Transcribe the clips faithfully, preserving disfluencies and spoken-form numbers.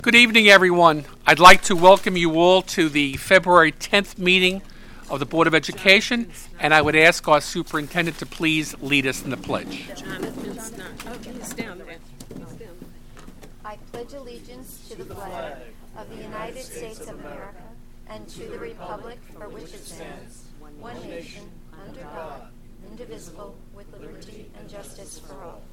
Good evening, everyone. I'd like to welcome you all to the February tenth meeting of the Board of Education, and I would ask our superintendent to please lead us in the pledge. I pledge allegiance to the flag of the United States of America and to the republic for which it stands, one nation, under God, indivisible, with liberty and justice for all.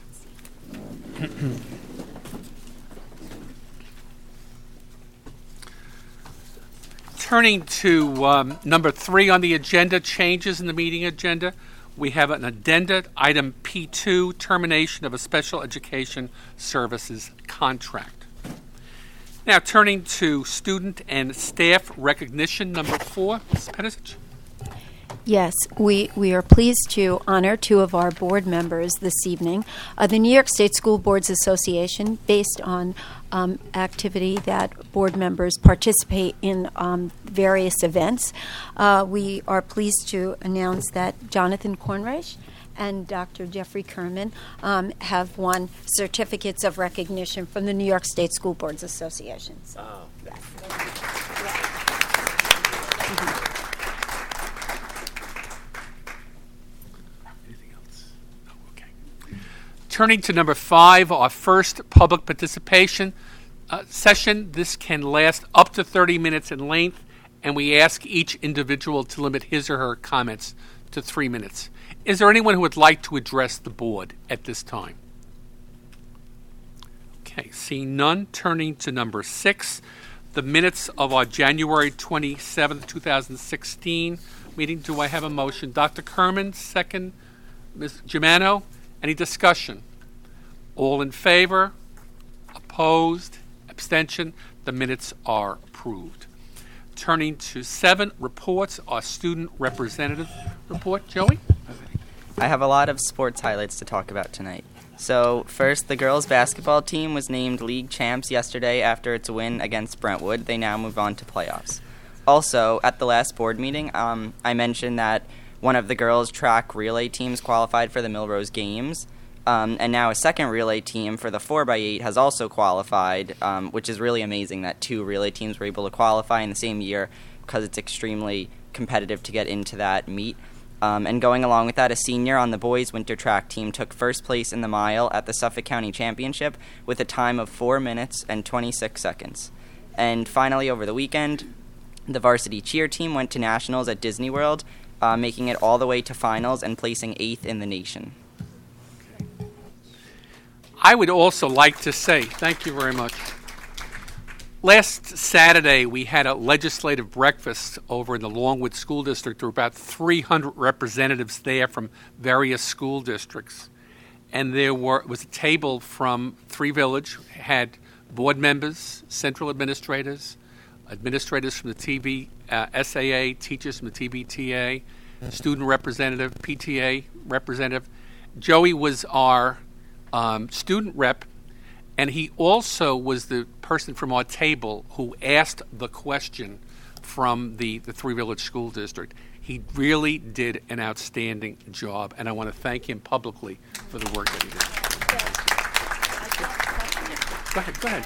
Turning to um, number three on the agenda, changes in the meeting agenda, we have an addenda, item P two, termination of a special education services contract. Now, turning to student and staff recognition, number four, Miz Pedicic. Yes, we, we are pleased to honor two of our board members this evening. Uh, the New York State School Boards Association, based on um, activity that board members participate in um, various events, uh, we are pleased to announce that Jonathan Kornreich and Doctor Jeffrey Kerman um, have won certificates of recognition from the New York State School Boards Association. So, oh. yes. Yes. Mm-hmm. Turning to number five, our first public participation uh, session. This can last up to thirty minutes in length, and we ask each individual to limit his or her comments to three minutes. Is there anyone who would like to address the board at this time? Okay, seeing none, turning to number six, the minutes of our January twenty-seventh, twenty sixteen meeting. Do I have a motion? Doctor Kerman, second. Miz Germano, any discussion? All in favor? Opposed? Abstention? The minutes are approved. Turning to seven reports, our student representative report. Joey? I have a lot of sports highlights to talk about tonight. So first, the girls basketball team was named league champs yesterday after its win against Brentwood. They now move on to playoffs. Also, at the last board meeting, um, I mentioned that one of the girls' track relay teams qualified for the Millrose Games, um, and now a second relay team for the four by eight has also qualified, um, which is really amazing that two relay teams were able to qualify in the same year because it's extremely competitive to get into that meet. Um, and going along with that, a senior on the boys' winter track team took first place in the mile at the Suffolk County Championship with a time of four minutes and twenty-six seconds. And finally, over the weekend, the varsity cheer team went to nationals at Disney World, Uh, making it all the way to finals and placing eighth in the nation. I would also like to say, thank you very much. Last Saturday, we had a legislative breakfast over in the Longwood School District. There were about three hundred representatives there from various school districts. And there were was a table from Three Village, had board members, central administrators, administrators from the T V uh, S A A, teachers from the T V T A, student representative, P T A representative. Joey was our um, student rep, and he also was the person from our table who asked the question from the, the Three Village School District. He really did an outstanding job, and I want to thank him publicly for the work that he did. Go ahead, go ahead.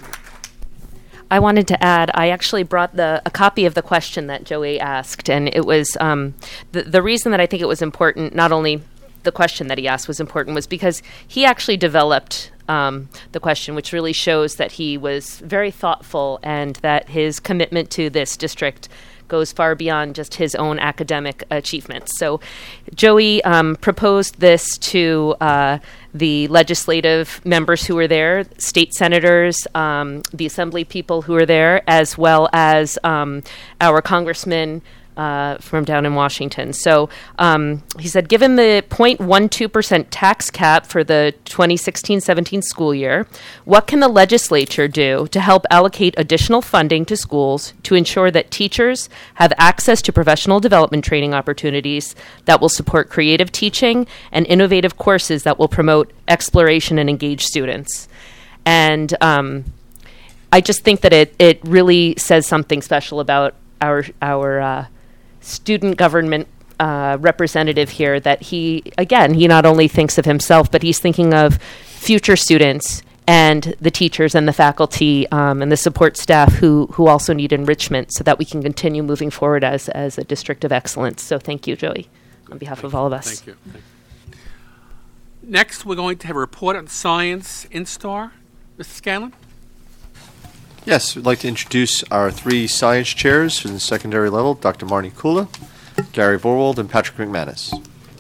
I wanted to add, I actually brought the a copy of the question that Joey asked, and it was um, the, the reason that I think it was important, not only the question that he asked was important, was because he actually developed um, the question, which really shows that he was very thoughtful and that his commitment to this district goes far beyond just his own academic achievements. So Joey um, proposed this to uh, the legislative members who were there, state senators, um, the assembly people who were there, as well as um, our congressman uh, from down in Washington. So um, he said, given the zero point one two percent tax cap for the twenty sixteen seventeen school year, what can the legislature do to help allocate additional funding to schools to ensure that teachers have access to professional development training opportunities that will support creative teaching and innovative courses that will promote exploration and engage students? And um, I just think that it, it really says something special about our our uh, student government uh, representative here, that he, again, he not only thinks of himself, but he's thinking of future students and the teachers and the faculty um, and the support staff who, who also need enrichment so that we can continue moving forward as, as a district of excellence. So thank you, Joey, on behalf Thank of you. all of us. Thank you. Thank you. Next, we're going to have a report on Science Instar. Mister Scanlon? Yes, we'd like to introduce our three science chairs for the secondary level, Doctor Marnie Kula, Gary Vorwald, and Patrick McManus.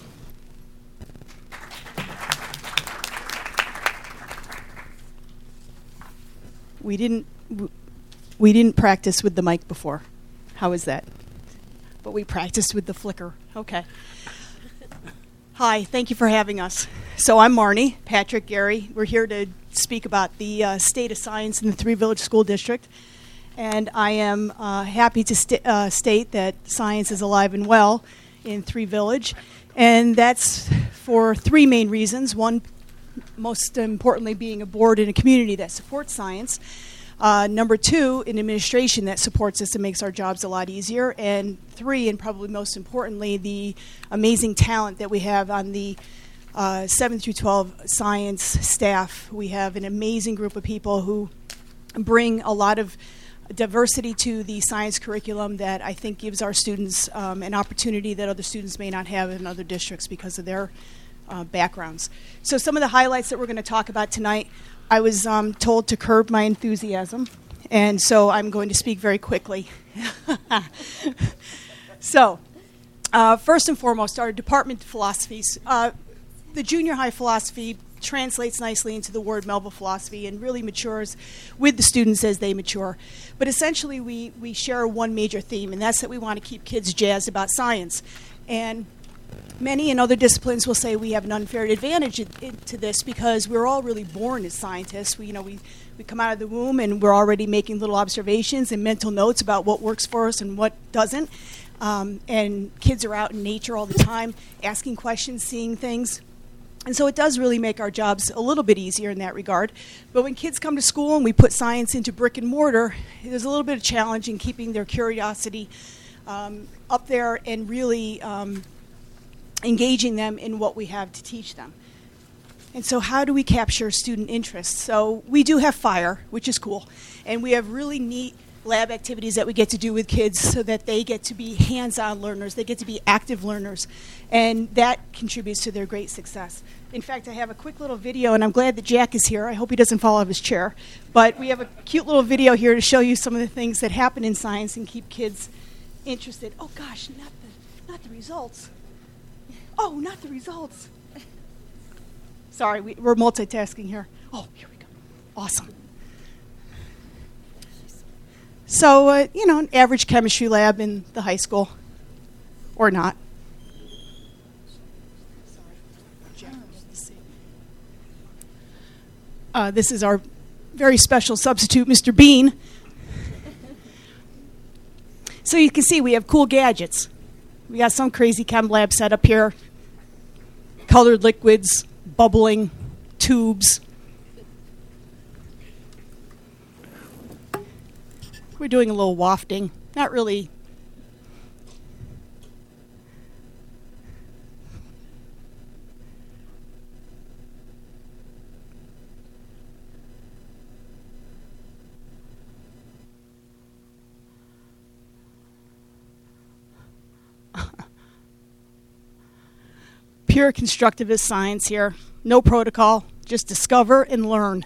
We didn't we didn't practice with the mic before. How is that? But we practiced with the flicker. Okay. Hi, thank you for having us. So I'm Marnie, Patrick, Gary. We're here to speak about the uh, state of science in the Three Village School District. And I am uh, happy to st- uh, state that science is alive and well in Three Village. And that's for three main reasons. One, most importantly, being a board and a community that supports science. Uh, number two, an administration that supports us and makes our jobs a lot easier. And three, and probably most importantly, the amazing talent that we have on the uh, seven through twelve science staff. We have an amazing group of people who bring a lot of diversity to the science curriculum that I think gives our students um, an opportunity that other students may not have in other districts because of their uh, backgrounds. So some of the highlights that we're going to talk about tonight, I was um, told to curb my enthusiasm, and so I'm going to speak very quickly. So, uh, first and foremost, our department philosophies. Uh, the junior high philosophy translates nicely into the word Melville philosophy and really matures with the students as they mature. But essentially, we, we share one major theme, and that's that we want to keep kids jazzed about science. And many in other disciplines will say we have an unfair advantage in, in, to this because we're all really born as scientists. We, you know, we, we come out of the womb and we're already making little observations and mental notes about what works for us and what doesn't. Um, and kids are out in nature all the time, asking questions, seeing things. And so it does really make our jobs a little bit easier in that regard. But when kids come to school and we put science into brick and mortar, there's a little bit of challenge in keeping their curiosity um, up there and really um, engaging them in what we have to teach them. And so how do we capture student interest? So we do have FIRE, which is cool. And we have really neat lab activities that we get to do with kids so that they get to be hands-on learners. They get to be active learners. And that contributes to their great success. In fact, I have a quick little video, and I'm glad that Jack is here. I hope he doesn't fall out of his chair. But we have a cute little video here to show you some of the things that happen in science and keep kids interested. Oh, gosh, not the, not the results. Oh, not the results. Sorry, we, we're multitasking here. Oh, here we go. Awesome. So, uh, you know, an average chemistry lab in the high school. Or not. Uh, this is our very special substitute, Mister Bean. So you can see we have cool gadgets. We got some crazy chem lab set up here. Colored liquids, bubbling, tubes. We're doing a little wafting. Not really. Pure constructivist science here. No protocol. Just discover and learn.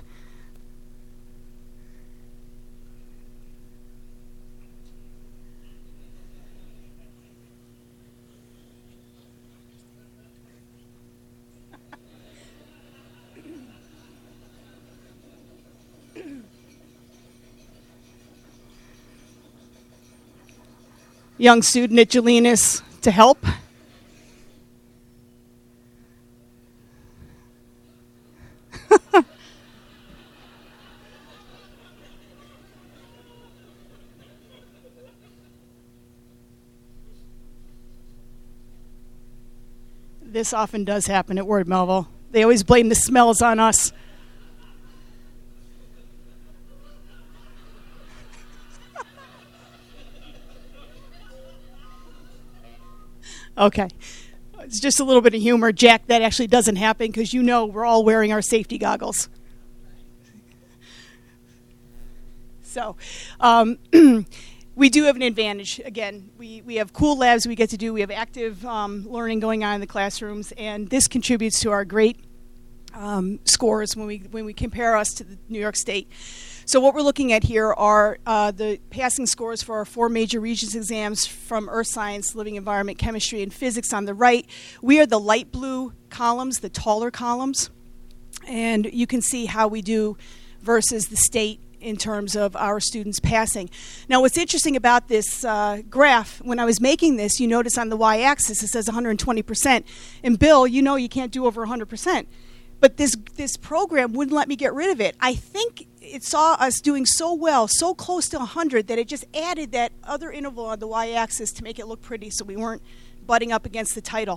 Young student at Jolinas to help. This often does happen at Ward Melville. They always blame the smells on us. Okay. It's just a little bit of humor. Jack, that actually doesn't happen because you know we're all wearing our safety goggles. So um, we do have an advantage. Again, we, we have cool labs we get to do. We have active um, learning going on in the classrooms, and this contributes to our great um, scores when we when we compare us to the New York State. So what we're looking at here are uh, the passing scores for our four major Regents exams from Earth Science, Living Environment, Chemistry, and Physics on the right. We are the light blue columns, the taller columns, and you can see how we do versus the state in terms of our students passing. Now, what's interesting about this uh, graph, when I was making this, you notice on the y-axis it says one hundred twenty percent. And Bill, you know you can't do over one hundred percent. But this this program wouldn't let me get rid of it. I think it saw us doing so well, so close to one hundred, that it just added that other interval on the y-axis to make it look pretty so we weren't butting up against the title.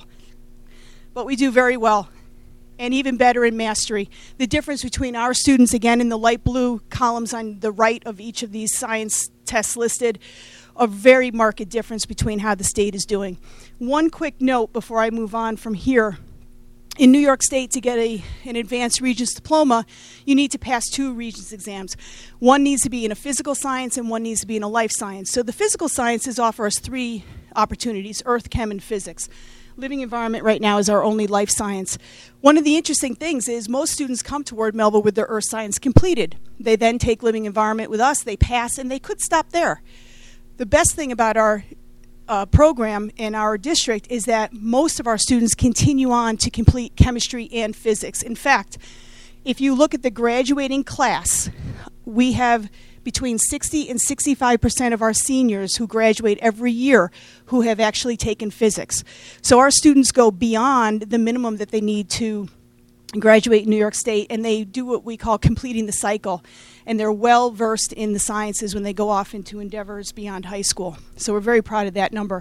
But we do very well, and even better in mastery. The difference between our students, again, in the light blue columns on the right of each of these science tests listed, a very marked difference between how the state is doing. One quick note before I move on from here. In New York State, to get a, an advanced Regents diploma, you need to pass two Regents exams. One needs to be in a physical science and one needs to be in a life science. So the physical sciences offer us three opportunities: earth, chem, and physics. Living environment right now is our only life science. One of the interesting things is most students come to Ward Melville with their earth science completed. They then take living environment with us, they pass, and they could stop there. The best thing about our Uh, program in our district is that most of our students continue on to complete chemistry and physics. In fact, if you look at the graduating class, we have between sixty and sixty-five percent of our seniors who graduate every year who have actually taken physics. So our students go beyond the minimum that they need to graduate in New York State, and they do what we call completing the cycle. And they're well versed in the sciences when they go off into endeavors beyond high school. So we're very proud of that number.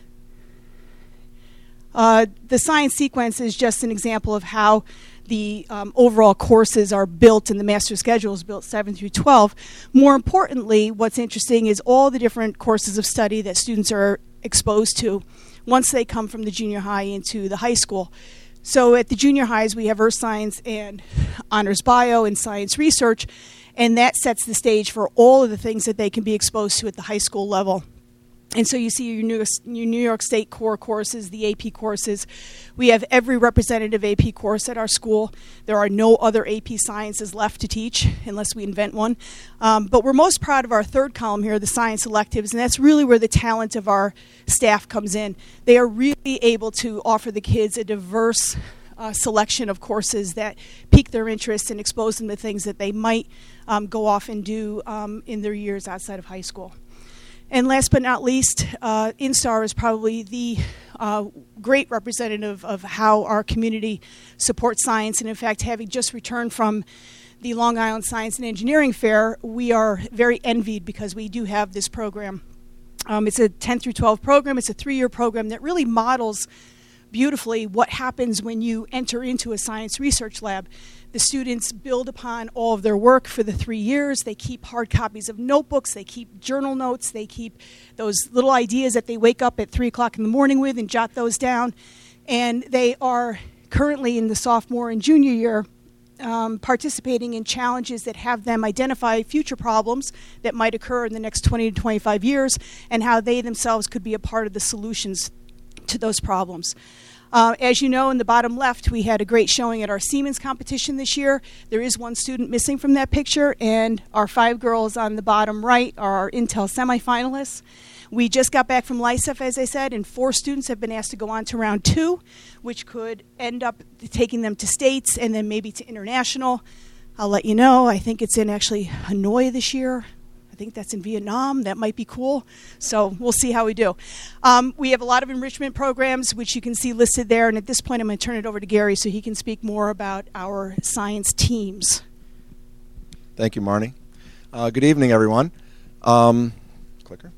Uh, the science sequence is just an example of how the um, overall courses are built, and the master schedule is built seven through twelve. More importantly, what's interesting is all the different courses of study that students are exposed to once they come from the junior high into the high school. So at the junior highs, we have earth science and honors bio and science research, and that sets the stage for all of the things that they can be exposed to at the high school level. And so you see your New, your New York State core courses, the A P courses. We have every representative A P course at our school. There are no other A P sciences left to teach unless we invent one. Um, but we're most proud of our third column here, the science electives, and that's really where the talent of our staff comes in. They are really able to offer the kids a diverse uh, selection of courses that pique their interest and expose them to things that they might um, go off and do um, in their years outside of high school. And last but not least, uh, INSTAR is probably the uh, great representative of how our community supports science. And in fact, having just returned from the Long Island Science and Engineering Fair, we are very envied because we do have this program. Um, it's a ten through twelve program. It's a three-year program that really models beautifully what happens when you enter into a science research lab. The students build upon all of their work for the three years. They keep hard copies of notebooks. They keep journal notes. They keep those little ideas that they wake up at three o'clock in the morning with and jot those down. And they are currently in the sophomore and junior year um, participating in challenges that have them identify future problems that might occur in the next twenty to twenty-five years and how they themselves could be a part of the solutions to those problems. Uh, as you know, in the bottom left, we had a great showing at our Siemens competition this year. There is one student missing from that picture, and our five girls on the bottom right are our Intel semifinalists. We just got back from LICEF, as I said, and four students have been asked to go on to round two, which could end up taking them to states and then maybe to international. I'll let you know. I think it's in actually Hanoi this year. I think that's in Vietnam. That might be cool. So we'll see how we do. Um, we have a lot of enrichment programs, which you can see listed there. And at this point, I'm going to turn it over to Gary so he can speak more about our science teams. Thank you, Marnie. Uh, good evening, everyone. Um, clicker.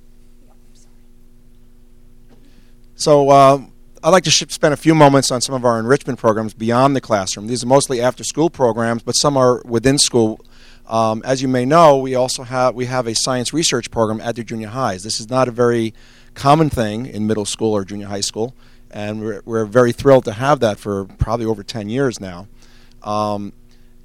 So uh, I'd like to sh- spend a few moments on some of our enrichment programs beyond the classroom. These are mostly after-school programs, but some are within school. Um, as you may know, we also have we have a science research program at the junior highs. This is not a very common thing in middle school or junior high school, and we're, we're very thrilled to have that for probably over ten years now. Um,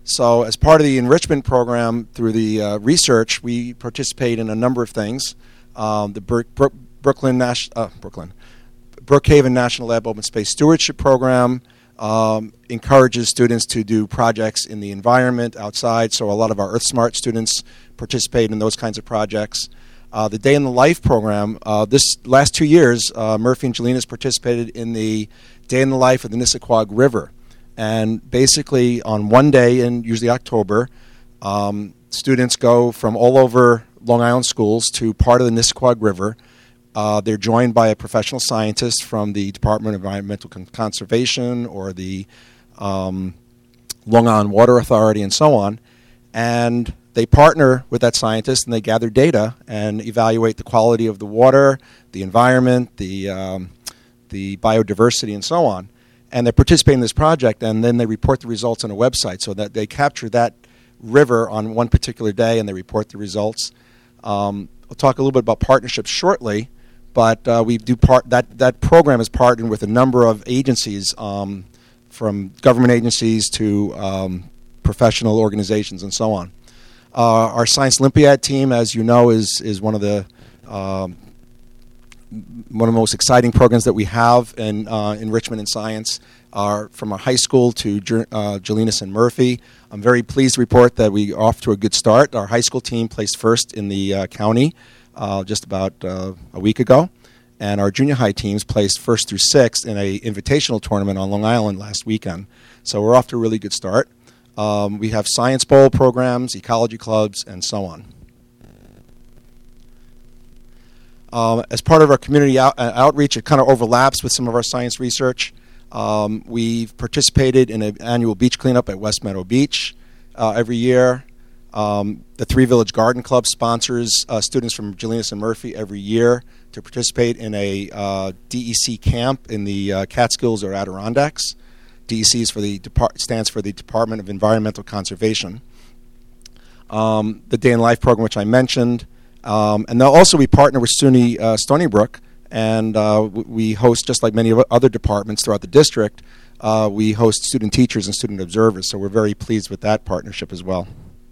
So as part of the enrichment program through the uh, research, we participate in a number of things. Um, the Bur- Bur- Brooklyn, Nash- uh, Brooklyn, Brookhaven National Lab Open Space Stewardship Program um, encourages students to do projects in the environment outside, so a lot of our EarthSmart students participate in those kinds of projects. Uh, the Day in the Life program, uh, this last two years, uh, Murphy and Jolinas participated in the Day in the Life of the Nissaquag River. And basically on one day in usually October, um, students go from all over Long Island schools to part of the Nissaquag River. Uh, they're joined by a professional scientist from the Department of Environmental Con- Conservation or the um, Long Island Water Authority and so on. And they partner with that scientist and they gather data and evaluate the quality of the water, the environment, the, um, the biodiversity, and so on. And they participate in this project, and then they report the results on a website so that they capture that river on one particular day and they report the results. Um, I'll talk a little bit about partnerships shortly, but uh, we do part that that program is partnered with a number of agencies, um, from government agencies to um, professional organizations and so on. Uh, our Science Olympiad team, as you know, is is one of the um, one of the most exciting programs that we have in uh, enrichment in science. Are from our high school to uh, Jolinas and Murphy. I'm very pleased to report that we are off to a good start. Our high school team placed first in the uh, county uh, just about uh, a week ago, and our junior high teams placed first through sixth in a invitational tournament on Long Island last weekend. So we're off to a really good start. Um, we have science bowl programs, ecology clubs, and so on. Um, as part of our community out- uh, outreach, it kind of overlaps with some of our science research. Um, we've participated in an annual beach cleanup at West Meadow Beach uh, every year. Um, the Three Village Garden Club sponsors uh, students from Jolinas and Murphy every year to participate in a uh, D E C camp in the uh, Catskills or Adirondacks. D E C is for the Depart- stands for the Department of Environmental Conservation. Um, the Day in Life program, which I mentioned. Um, and also we partner with SUNY uh, Stony Brook, and uh, we host, just like many other departments throughout the district, uh, we host student teachers and student observers, so we're very pleased with that partnership as well.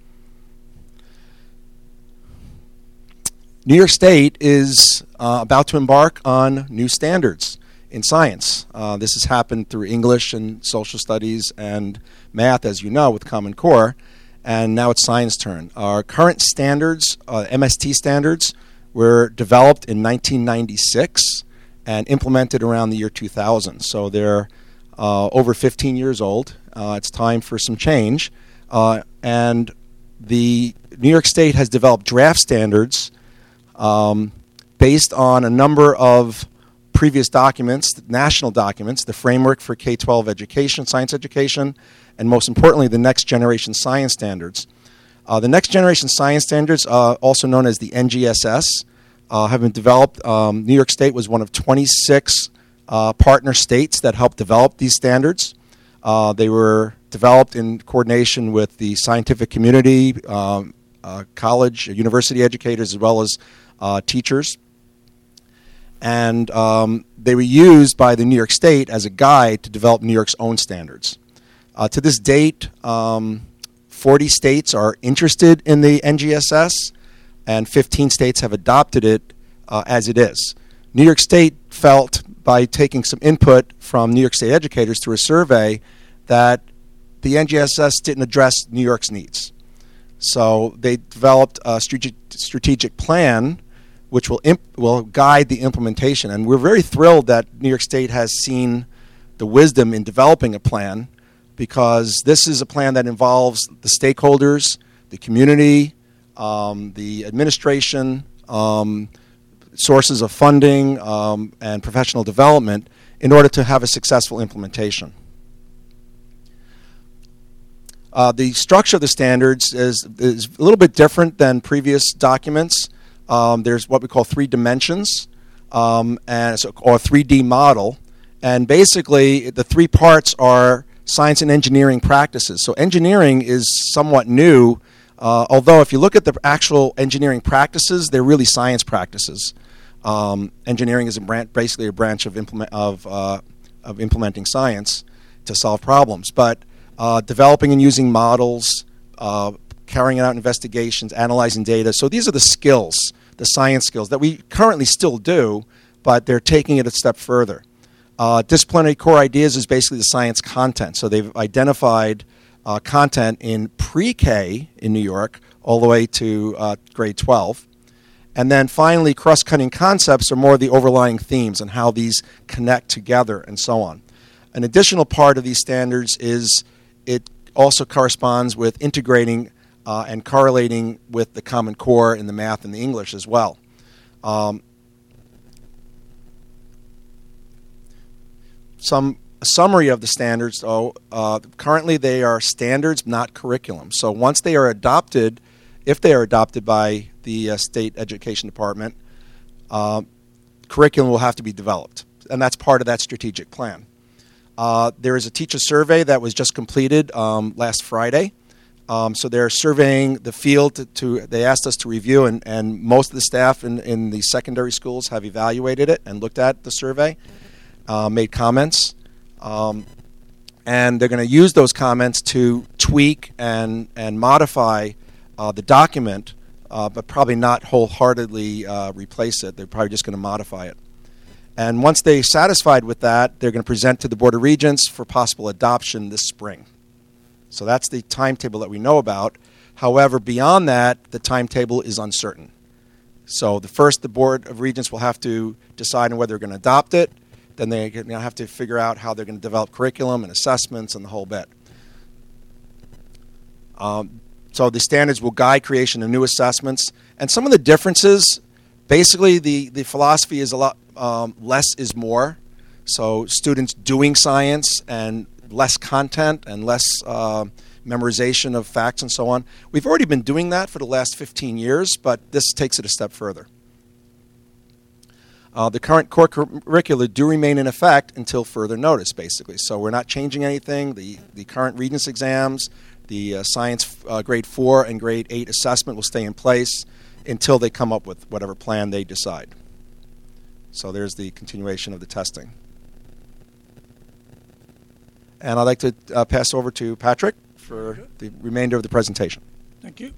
New York State is uh, about to embark on new standards in science. Uh, this has happened through English and social studies and math, as you know, with Common Core, and now it's science turn. Our current standards, uh, M S T standards, were developed in nineteen ninety-six and implemented around the year two thousand. So they're uh, over fifteen years old. Uh, it's time for some change. Uh, and the New York State has developed draft standards um, based on a number of previous documents, national documents, the Framework for K twelve Education, Science Education, and most importantly, the Next Generation Science Standards. Uh, the Next Generation Science Standards, uh, also known as the N G S S, uh, have been developed. Um, New York State was one of twenty-six uh, partner states that helped develop these standards. Uh, they were developed in coordination with the scientific community, um, uh, college, university educators, as well as uh, teachers. And um, they were used by the New York State as a guide to develop New York's own standards. Uh, to this date, um, forty states are interested in the N G S S, and fifteen states have adopted it uh, as it is. New York State felt, by taking some input from New York State educators through a survey, that the N G S S didn't address New York's needs. So they developed a strategic, strategic plan which will imp- will guide the implementation. And we're very thrilled that New York State has seen the wisdom in developing a plan, because this is a plan that involves the stakeholders, the community, um, the administration, um, sources of funding, um, and professional development in order to have a successful implementation. Uh, the structure of the standards is, is a little bit different than previous documents. Um, there's what we call three dimensions, um, and so, or a three D model. And basically, the three parts are science and engineering practices. So engineering is somewhat new, uh, although if you look at the actual engineering practices, they're really science practices. Um, engineering is a branch, basically a branch of, implement, of, uh, of implementing science to solve problems. But uh, developing and using models, uh, carrying out investigations, analyzing data. So these are the skills, the science skills that we currently still do, but they're taking it a step further. Uh, disciplinary core ideas is basically the science content. So they've identified uh, content in pre-K in New York all the way to uh, grade twelve. And then finally, cross-cutting concepts are more the overlying themes and how these connect together and so on. An additional part of these standards is it also corresponds with integrating uh, and correlating with the Common Core in the math and the English as well. Um, some a summary of the standards, though, uh, currently they are standards, not curriculum. So once they are adopted, if they are adopted by the uh, state education department, uh, curriculum will have to be developed, and that's part of that strategic plan. Uh, there is a teacher survey that was just completed um, last Friday. Um, so they're surveying the field to, to they asked us to review, and, and most of the staff in, in the secondary schools have evaluated it and looked at the survey, uh, made comments, um, and they're going to use those comments to tweak and, and modify uh, the document, uh, but probably not wholeheartedly uh, replace it. They're probably just going to modify it. And once they're satisfied with that, they're going to present to the Board of Regents for possible adoption this spring. So that's the timetable that we know about. However, beyond that, the timetable is uncertain. So the first, the Board of Regents will have to decide on whether they're going to adopt it. Then they're going to have to figure out how they're going to develop curriculum and assessments and the whole bit. Um, so the standards will guide creation of new assessments. And some of the differences, basically the, the philosophy is a lot um, less is more. So students doing science and less content and less uh, memorization of facts and so on. We've already been doing that for the last fifteen years, but this takes it a step further. Uh, the current core curricula do remain in effect until further notice, basically. So we're not changing anything. The, the current Regents exams, the uh, science uh, grade four and grade eight assessment will stay in place until they come up with whatever plan they decide. So there's the continuation of the testing. And I'd like to uh, pass over to Patrick for the remainder of the presentation. Thank you.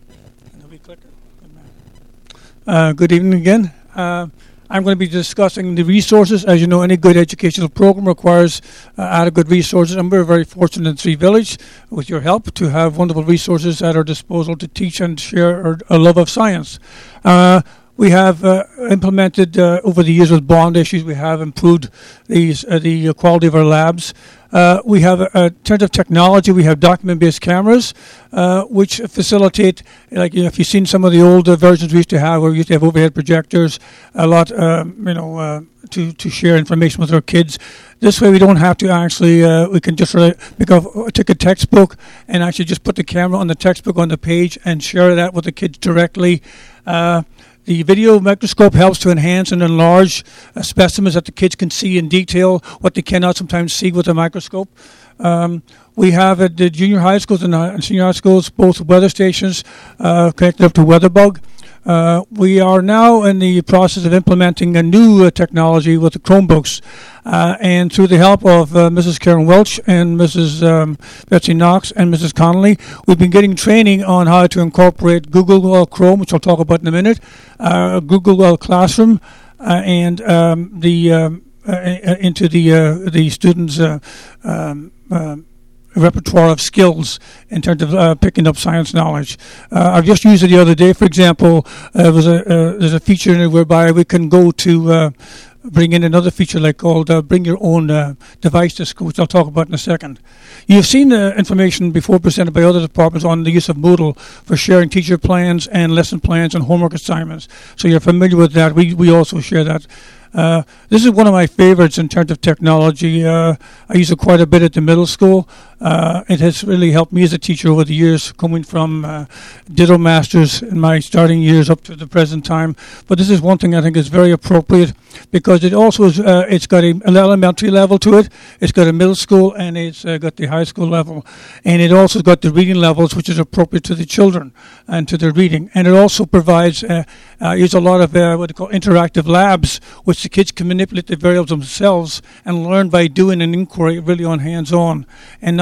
Uh, good evening again. Uh, I'm going to be discussing the resources. As you know, any good educational program requires uh, adequate resources, and we're very fortunate in Three Village, with your help, to have wonderful resources at our disposal to teach and share our, our love of science. Uh, We have uh, implemented uh, over the years with bond issues. We have improved these uh, the quality of our labs. Uh, we have, uh, in terms of technology, we have document-based cameras, uh, which facilitate, like you know, if you've seen some of the older versions we used to have, where we used to have overhead projectors, a lot, um, you know, uh, to to share information with our kids. This way, we don't have to actually. Uh, we can just uh, pick up, take a textbook and actually just put the camera on the textbook on the page and share that with the kids directly. Uh, The video microscope helps to enhance and enlarge uh, specimens that the kids can see in detail, what they cannot sometimes see with a microscope. Um, we have at the junior high schools and uh, senior high schools both weather stations uh, connected up to WeatherBug. Uh, we are now in the process of implementing a new uh, technology with the Chromebooks. Uh, and through the help of uh, Missus Karen Welch and Missus Um, Betsy Knox and Missus Connolly, we've been getting training on how to incorporate Google uh, Chrome, which I'll talk about in a minute, uh, Google uh, Classroom, uh, and um, the um, uh, into the uh, the students' uh, um, uh, repertoire of skills in terms of uh, picking up science knowledge. Uh, I've just used it the other day. For example, uh, there's a uh, there's a feature in it whereby we can go to uh, bring in another feature like called uh, bring your own uh, device to school, which I'll talk about in a second. You've seen the information before presented by other departments on the use of Moodle for sharing teacher plans and lesson plans and homework assignments. So you're familiar with that. We we also share that. Uh, this is one of my favorites in terms of technology. Uh, I use it quite a bit at the middle school. Uh, it has really helped me as a teacher over the years, coming from uh, Ditto Masters in my starting years up to the present time. But this is one thing I think is very appropriate because it also is, uh, it's got a, an elementary level to it, it's got a middle school, and it's uh, got the high school level. And it also got the reading levels, which is appropriate to the children and to their reading. And it also provides, uh, uh, use a lot of uh, what they call interactive labs, which the kids can manipulate the variables themselves and learn by doing an inquiry really on hands-on and not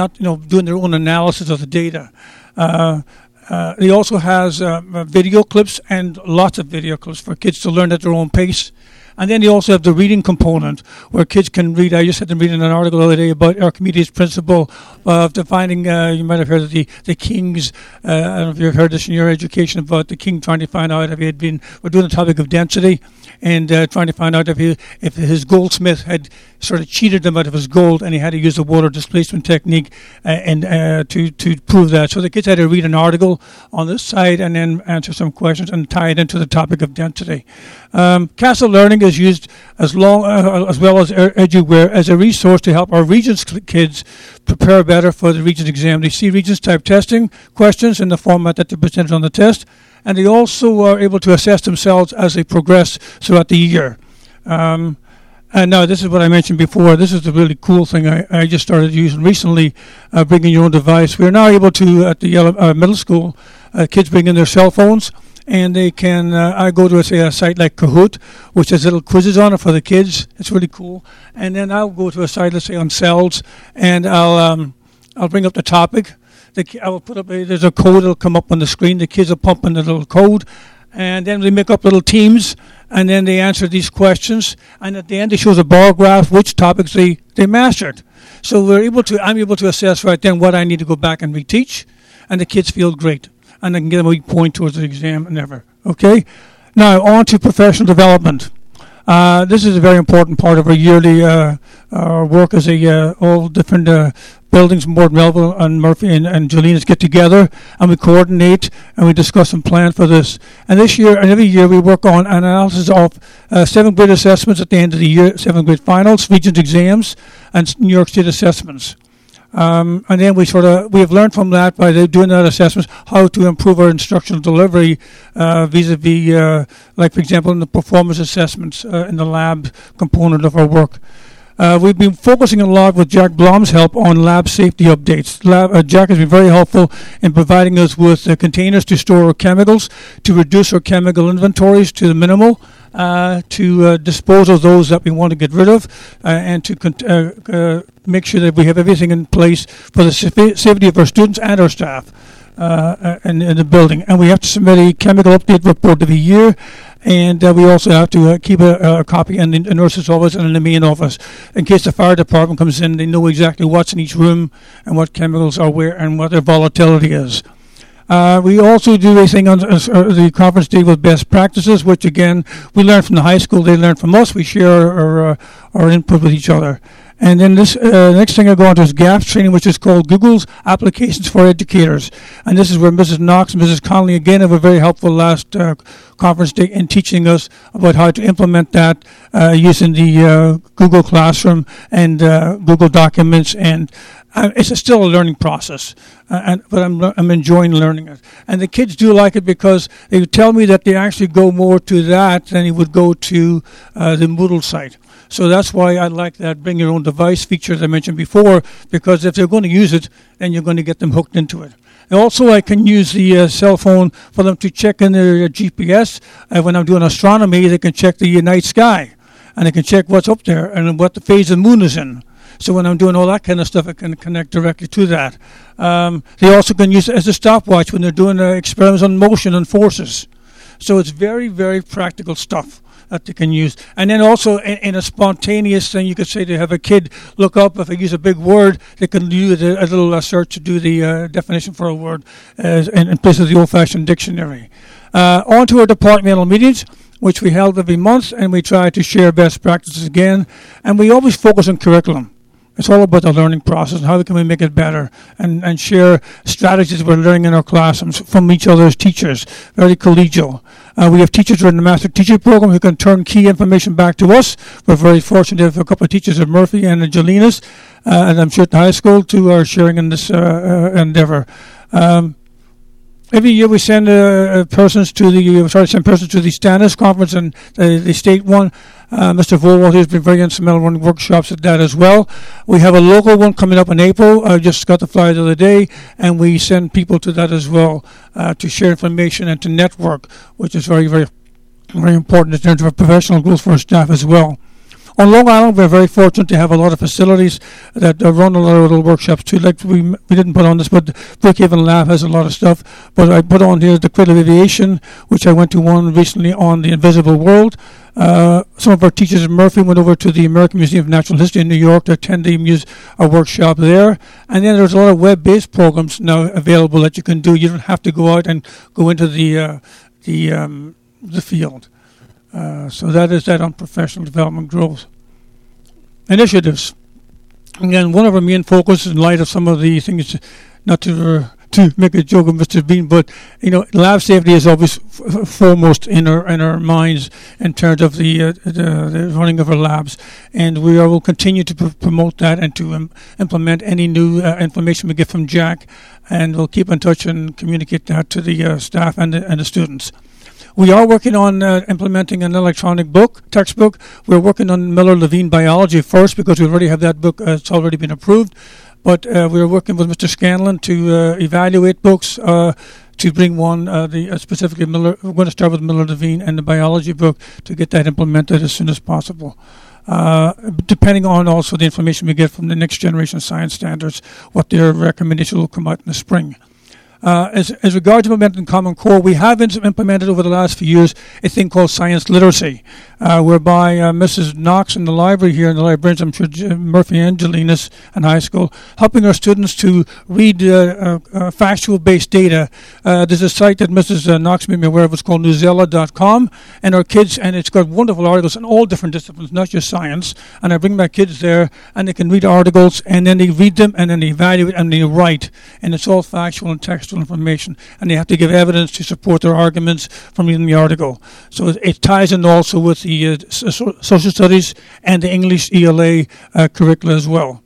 not, you know, doing their own analysis of the data. Uh, uh, he also has uh, video clips and lots of video clips for kids to learn at their own pace. And then you also have the reading component where kids can read. I just had them reading an article the other day about Archimedes' principle of defining, uh, you might have heard of the, the king's, uh, I don't know if you've heard this in your education, about the king trying to find out if he had been, we're doing the topic of density, and uh, trying to find out if he, if his goldsmith had sort of cheated him out of his gold, and he had to use the water displacement technique uh, and uh, to, to prove that. So the kids had to read an article on this side and then answer some questions and tie it into the topic of density. Um, Castle Learning is used as long uh, as well as Eduware as a resource to help our Regents kids prepare better for the Regents exam. They see Regents type testing questions in the format that they presented on the test, and they also are able to assess themselves as they progress throughout the year. Um, and now this is what I mentioned before. This is the really cool thing I, I just started using recently, uh, bringing your own device. We are now able to, at the uh, middle school, uh, kids bring in their cell phones, and they can, uh, I go to a, say, a site like Kahoot, which has little quizzes on it for the kids. It's really cool. And then I'll go to a site, let's say on cells, and I'll um, I'll bring up the topic. The, I will put up, a, there's a code that'll come up on the screen. The kids will pump in the little code, and then they make up little teams, and then they answer these questions. And at the end, it shows a bar graph, which topics they, they mastered. So we're able to, I'm able to assess right then what I need to go back and reteach, and the kids feel great. And I can get them a weak point towards the exam and never. Okay? Now, on to professional development. Uh, this is a very important part of our yearly uh, our work as a uh, all different uh, buildings, Mort Melville and Murphy and, and Jolinas get together, and we coordinate and we discuss and plan for this. And this year and every year we work on an analysis of uh, seventh grade assessments at the end of the year, seventh grade finals, Regents exams, and New York State assessments. Um, and then we sort of we have learned from that by the, doing that assessments how to improve our instructional delivery uh, vis-a-vis, uh, like for example, in the performance assessments uh, in the lab component of our work. Uh, we've been focusing a lot with Jack Blom's help on lab safety updates. Lab, uh, Jack has been very helpful in providing us with uh, containers to store our chemicals, to reduce our chemical inventories to the minimal, uh, to uh, dispose of those that we want to get rid of, uh, and to con- uh, uh, make sure that we have everything in place for the sa- safety of our students and our staff uh, in, in the building. And we have to submit a chemical update report every year. And uh, we also have to uh, keep a, a copy in the nurse's office and in the main office. In case the fire department comes in, they know exactly what's in each room and what chemicals are where and what their volatility is. Uh, we also do a thing on uh, the conference day with best practices, which again, we learn from the high school, they learn from us, we share our, uh, our input with each other. And then this uh, next thing I go on to is GAPS training, which is called Google's Applications for Educators. And this is where Missus Knox and Missus Connolly, again, have a very helpful last uh, conference day in teaching us about how to implement that uh, using the uh, Google Classroom and uh, Google Documents. And uh, it's a still a learning process, uh, and but I'm I'm enjoying learning it. And the kids do like it because they tell me that they actually go more to that than they would go to uh, the Moodle site. So that's why I like that bring your own device feature that I mentioned before, because if they're going to use it, then you're going to get them hooked into it. And also, I can use the uh, cell phone for them to check in their uh, G P S. Uh, when I'm doing astronomy, they can check the night sky, and they can check what's up there and what the phase of the moon is in. So when I'm doing all that kind of stuff, I can connect directly to that. Um, they also can use it as a stopwatch when they're doing uh, experiments on motion and forces. So it's very, very practical stuff that they can use. And then also in, in a spontaneous thing, you could say to have a kid look up, if they use a big word, they can do a, a little uh, search to do the uh, definition for a word uh, in, in place of the old-fashioned dictionary. Uh, on to our departmental meetings, which we held every month, and we try to share best practices again. And we always focus on curriculum. It's all about the learning process and how can we make it better, and, and share strategies we're learning in our classrooms from each other's teachers. Very collegial. Uh, we have teachers who are in the Master Teacher Program who can turn key information back to us. We're very fortunate to have a couple of teachers at Murphy and at Jolinas, uh, and I'm sure at the high school too are sharing in this uh, uh, endeavor. Um, Every year we send uh, persons to the uh, sorry send persons to the Stannis conference and the, the state one. Uh, Mister Vorwald has been very instrumental in running workshops at that as well. We have a local one coming up in April. I just got the flyer the other day, and we send people to that as well uh, to share information and to network, which is very, very, very important in terms of our professional growth for our staff as well. On Long Island, we're very fortunate to have a lot of facilities that uh, run a lot of little workshops too. Like we we didn't put on this, but Brookhaven Lab has a lot of stuff. But I put on here the Cradle of Aviation, which I went to one recently on the Invisible World. Uh, some of our teachers at Murphy went over to the American Museum of Natural History in New York to attend the muse- a workshop there. And then there's a lot of web-based programs now available that you can do. You don't have to go out and go into the uh, the um, the field. Uh, so that is that on professional development growth initiatives. Again, one of our main focus in light of some of the things, not to uh, to make a joke of Mister Bean, but you know, lab safety is always f- foremost in our in our minds in terms of the, uh, the, the running of our labs, and we are, will continue to pr- promote that and to um, implement any new uh, information we get from Jack, and we'll keep in touch and communicate that to the uh, staff and the, and the students. We are working on uh, implementing an electronic book, textbook. We're working on Miller-Levine Biology first because we already have that book. Uh, it's already been approved. But uh, we're working with Mister Scanlon to uh, evaluate books, uh, to bring one, uh, the uh, specifically Miller. We're going to start with Miller-Levine and the biology book to get that implemented as soon as possible. Uh, depending on also the information we get from the next generation science standards, what their recommendation will come out in the spring. Uh, as, as regards to implementing Common Core, we have implemented over the last few years a thing called science literacy, uh, whereby uh, Missus Knox in the library here in the librarians, I'm sure Murphy and Jelinas in high school, helping our students to read uh, uh, uh, factual-based data. Uh, there's a site that Missus Knox made me aware of. It's called newsella dot com, and our kids, and it's got wonderful articles in all different disciplines, not just science. And I bring my kids there, and they can read articles, and then they read them, and then they evaluate, and they write, and it's all factual and textual information, and they have to give evidence to support their arguments from reading the article. So it, it ties in also with the uh, so- social studies and the English E L A uh, curricula as well.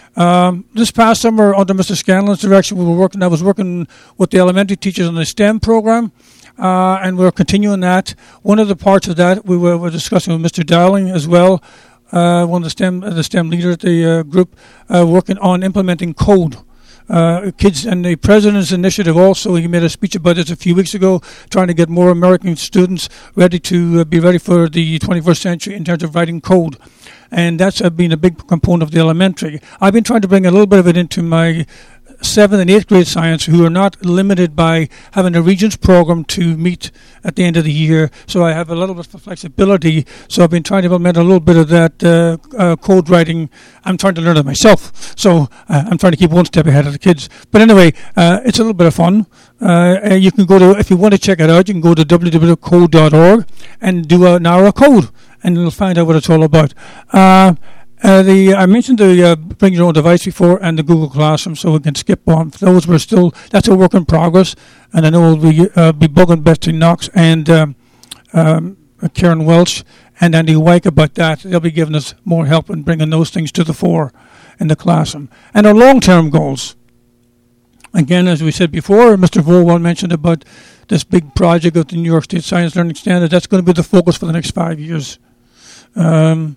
Um, this past summer, under Mister Scanlon's direction, we were working. I was working with the elementary teachers on the STEM program, uh, and we're continuing that. One of the parts of that we were, were discussing with Mister Dowling as well. Uh, one of the STEM, the STEM leader at the uh, group, uh, working on implementing code. Uh, kids and the President's Initiative also, he made a speech about this a few weeks ago, trying to get more American students ready to uh, be ready for the twenty-first century in terms of writing code. And that's uh, been a big component of the elementary. I've been trying to bring a little bit of it into my seventh and eighth grade science, who are not limited by having a Regents program to meet at the end of the year. So I have a little bit of flexibility. So I've been trying to implement a little bit of that uh, uh, code writing. I'm trying to learn it myself. So uh, I'm trying to keep one step ahead of the kids. But anyway, uh, it's a little bit of fun. Uh, you can go to, if you want to check it out, you can go to w w w dot code dot org and do an hour of code, and you'll find out what it's all about. Uh, Uh, the I mentioned the uh, bring your own device before, and the Google Classroom, so we can skip on. Those were still, that's a work in progress, and I know we'll be, uh, be bugging Betsy Knox and um, um, Karen Welch and Andy Wyke about that. They'll be giving us more help in bringing those things to the fore in the classroom. And our long-term goals. Again, as we said before, Mister Vorwald mentioned about this big project of the New York State Science Learning Standards. That's going to be the focus for the next five years. Um,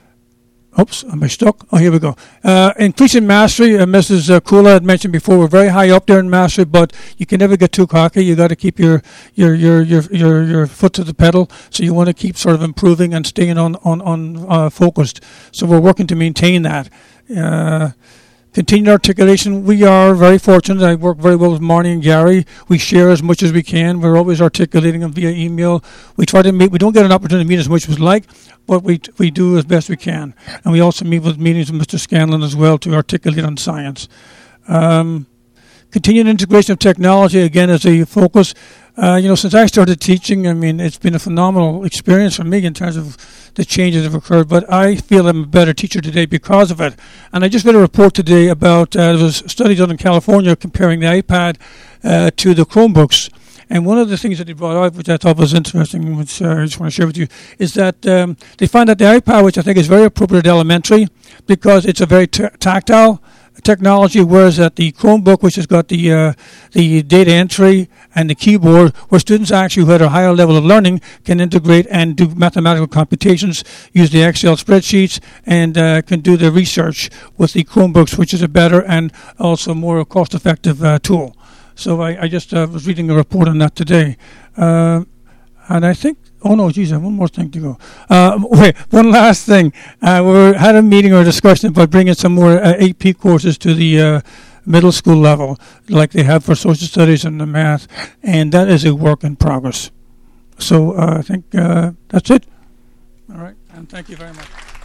Oops, am I stuck? Oh, here we go. Uh, increasing mastery, uh, Missus Uh, Kula had mentioned before, we're very high up there in mastery, but you can never get too cocky. You got to keep your your, your your your your foot to the pedal. So you want to keep sort of improving and staying on on on uh, focused. So we're working to maintain that. Uh, Continued articulation. We are very fortunate. I work very well with Marnie and Gary. We share as much as we can. We're always articulating them via email. We try to meet. We don't get an opportunity to meet as much as we'd like, but we we do as best we can. And we also meet with meetings with Mister Scanlon as well to articulate on science. Um, continued integration of technology, again, as a focus. Uh, you know, since I started teaching, I mean, it's been a phenomenal experience for me in terms of the changes that have occurred, but I feel I'm a better teacher today because of it. And I just read a report today about, uh, there was studies done in California comparing the iPad uh, to the Chromebooks. And one of the things that they brought out, which I thought was interesting, which uh, I just want to share with you, is that um, they found that the iPad, which I think is very appropriate at elementary, because it's a very t- tactile technology, whereas at the Chromebook, which has got the uh, the data entry and the keyboard, where students actually who had a higher level of learning can integrate and do mathematical computations, use the Excel spreadsheets, and uh, can do the research with the Chromebooks, which is a better and also more cost-effective uh, tool. So I, I just uh, was reading a report on that today. Uh, And I think, oh no, geez, I have one more thing to go. Uh, wait, one last thing. Uh, we had a meeting or a discussion about bringing some more uh, A P courses to the uh, middle school level, like they have for social studies and the math, and that is a work in progress. So uh, I think uh, that's it. All right, and thank you very much.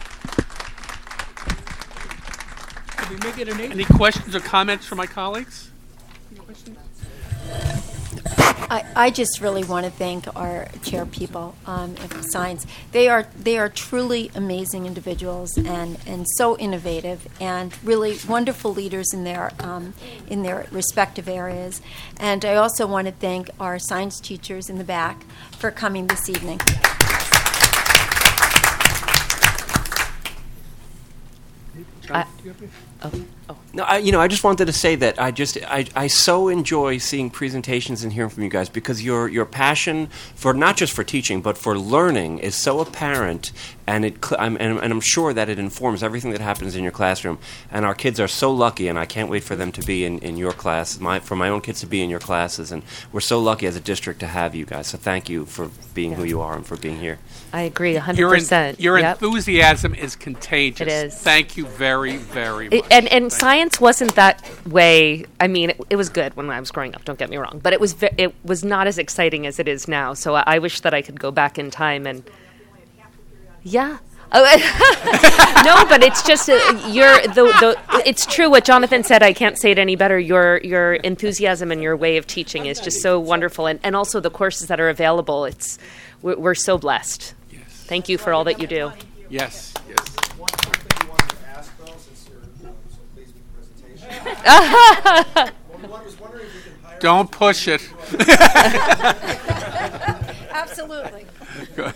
Did we make it an eight? Any questions or comments from my colleagues? Any questions? I, I just really want to thank our chair people um, of science. They are they are truly amazing individuals and, and so innovative and really wonderful leaders in their um, in their respective areas. And I also want to thank our science teachers in the back for coming this evening. I, oh, oh. No, I, you know, I just wanted to say that I just I, I so enjoy seeing presentations and hearing from you guys because your your passion for not just for teaching but for learning is so apparent, and it cl- I'm, and, and I'm sure that it informs everything that happens in your classroom. And our kids are so lucky, and I can't wait for them to be in, in your class. My for my own kids to be in your classes, and we're so lucky as a district to have you guys. So thank you for being who you are and for being here. I agree, one hundred Your, percent. en- your Yep. enthusiasm is contagious. It is. Thank you very, very It, much. and and Thank science wasn't that way. I mean, it, it was good when I was growing up. Don't get me wrong, but it was ve- it was not as exciting as it is now. So I, I wish that I could go back in time and yeah. Oh, no, but it's just uh, you're the the. It's true what Jonathan said. I can't say it any better. Your your enthusiasm and your way of teaching is just so wonderful, and, and also the courses that are available. It's we're, we're so blessed. Yes. Thank you for all that you do. Yes, yes. One thing you wanted to ask, though, since you're uh, so pleased with the presentation. Well, I was wondering if we can hire Don't push it. Absolutely. Good.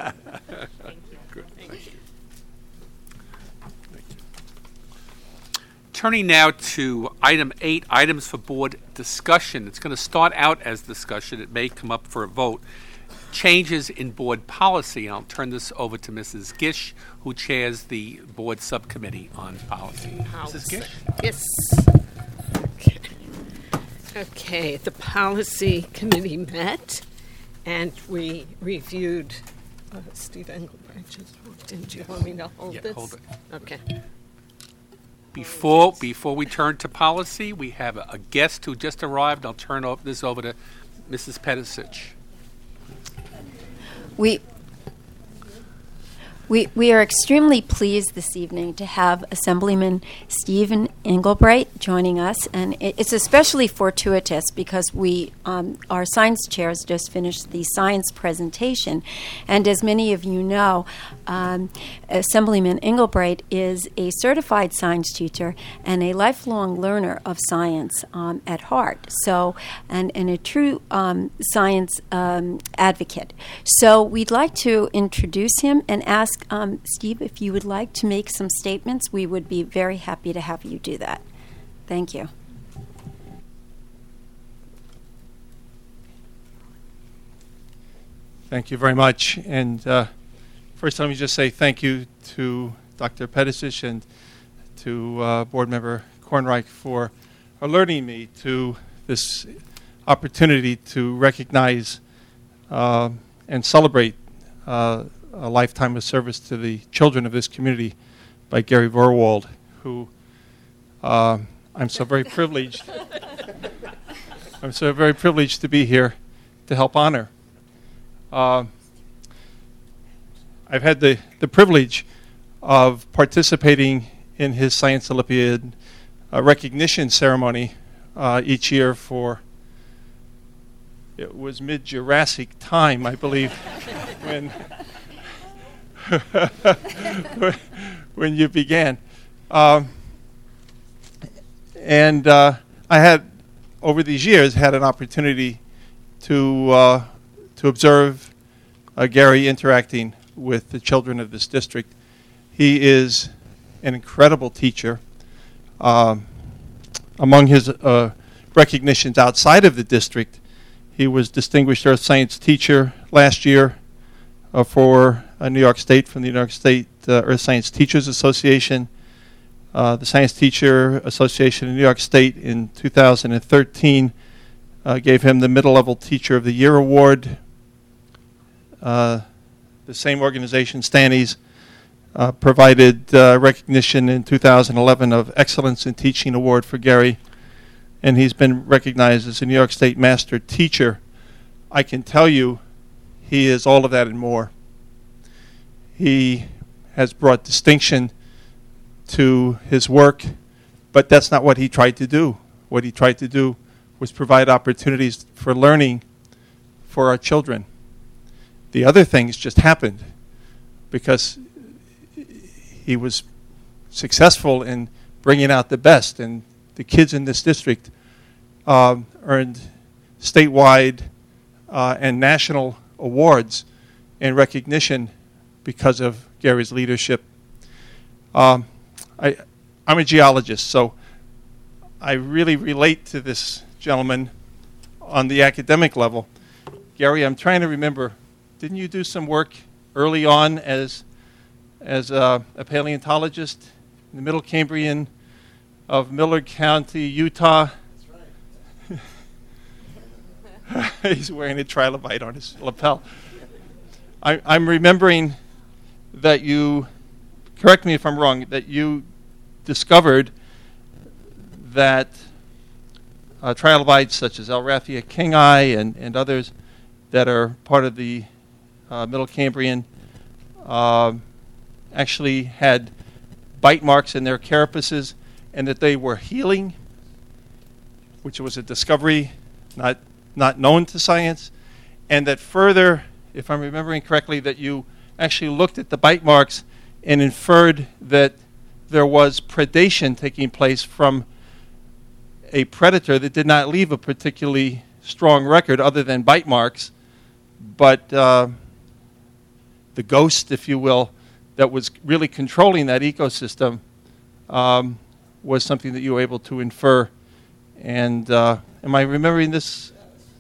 Thank you. Thank you. Turning now to item eight, items for board discussion. It's going to start out as discussion. It may come up for a vote. Changes in board policy. I'll turn this over to Missus Gish, who chairs the board subcommittee on policy. Missus Gish? Yes. Okay. Okay, the policy committee met, and we reviewed. Uh, Steve Engelbrecht just walked in. Do you want me to hold Yeah, this? hold it. Okay. Before before we turn to policy, we have a, a guest who just arrived. I'll turn o- this over to Missus Pedicic. We We, we are extremely pleased this evening to have Assemblyman Stephen Engelbright joining us, and it, it's especially fortuitous because we, um, our science chairs just finished the science presentation, and as many of you know, um, Assemblyman Engelbright is a certified science teacher and a lifelong learner of science um, at heart, so and, and a true um, science um, advocate. So we'd like to introduce him and ask Um, Steve, if you would like to make some statements, we would be very happy to have you do that. Thank you. Thank you very much. And uh, first, let me just say thank you to Doctor Pedicic and to uh, Board Member Kornreich for alerting me to this opportunity to recognize uh, and celebrate uh, a lifetime of service to the children of this community by Gary Vorwald, who uh, I'm so very privileged. I'm so very privileged to be here to help honor. Uh, I've had the, the privilege of participating in his Science Olympiad uh, recognition ceremony uh, each year for, it was mid-Jurassic time, I believe, when when you began. Um, and uh, I had, over these years, had an opportunity to uh, to observe uh, Gary interacting with the children of this district. He is an incredible teacher. Um, among his uh, recognitions outside of the district, he was Distinguished Earth Science Teacher last year uh, for uh, New York State, from the New York State uh, Earth Science Teachers Association, uh, the Science Teacher Association in New York State in two thousand thirteen uh, gave him the Middle Level Teacher of the Year Award. uh, the same organization, Stanny's, uh, provided uh, recognition in two thousand eleven of Excellence in Teaching Award for Gary, and he's been recognized as a New York State Master Teacher. I can tell you he is all of that and more. He has brought distinction to his work, but that's not what he tried to do. What he tried to do was provide opportunities for learning for our children. The other things just happened because he was successful in bringing out the best, and the kids in this district um, earned statewide uh, and national awards and recognition because of Gary's leadership. Um, I, I'm a geologist, so I really relate to this gentleman on the academic level. Gary, I'm trying to remember, didn't you do some work early on as as a, a paleontologist in the Middle Cambrian of Millard County, Utah? That's right. He's wearing a trilobite on his lapel. I, I'm remembering that you, correct me if I'm wrong, that you discovered that uh, trilobites such as Elrathia kingi and, and others that are part of the uh, Middle Cambrian uh, actually had bite marks in their carapaces, and that they were healing, which was a discovery not not known to science, and that further, if I'm remembering correctly, that you actually looked at the bite marks and inferred that there was predation taking place from a predator that did not leave a particularly strong record other than bite marks, but uh, the ghost, if you will, that was really controlling that ecosystem um, was something that you were able to infer. And uh, am I remembering this?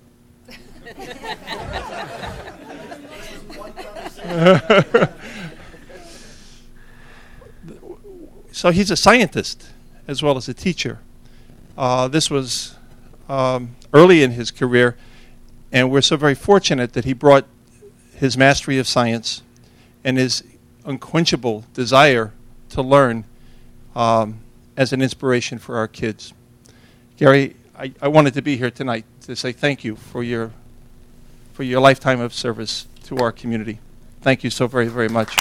So he's a scientist as well as a teacher. Uh, this was um, early in his career, and we're so very fortunate that he brought his mastery of science and his unquenchable desire to learn um, as an inspiration for our kids. Gary, I, I wanted to be here tonight to say thank you for your for your lifetime of service to our community. Thank you so very, very much.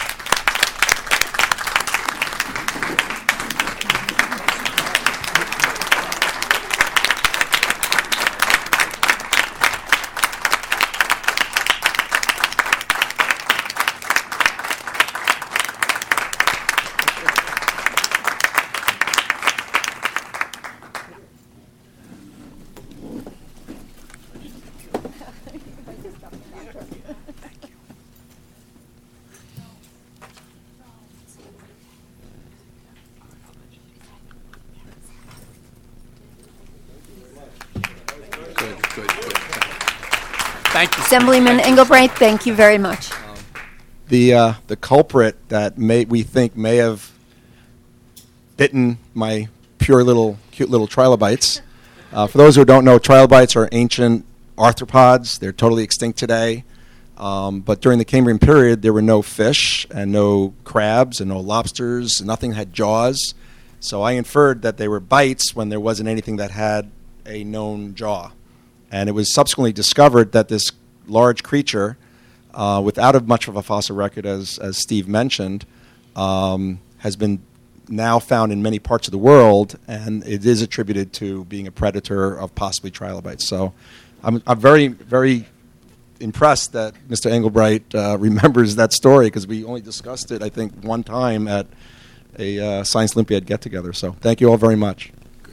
Thank you. Assemblyman Thank you. Engelbright, thank you very much. The uh, the culprit that may we think may have bitten my pure little cute little trilobites. Uh, for those who don't know, trilobites are ancient arthropods. They're totally extinct today. Um, but during the Cambrian period, there were no fish and no crabs and no lobsters. Nothing had jaws. So I inferred that they were bites when there wasn't anything that had a known jaw. And it was subsequently discovered that this large creature, uh, without a much of a fossil record, as, as Steve mentioned, um, has been now found in many parts of the world, and it is attributed to being a predator of possibly trilobites. So I'm, I'm very, very impressed that Mister Engelbright uh, remembers that story, because we only discussed it, I think, one time at a uh, Science Olympiad get-together. So thank you all very much.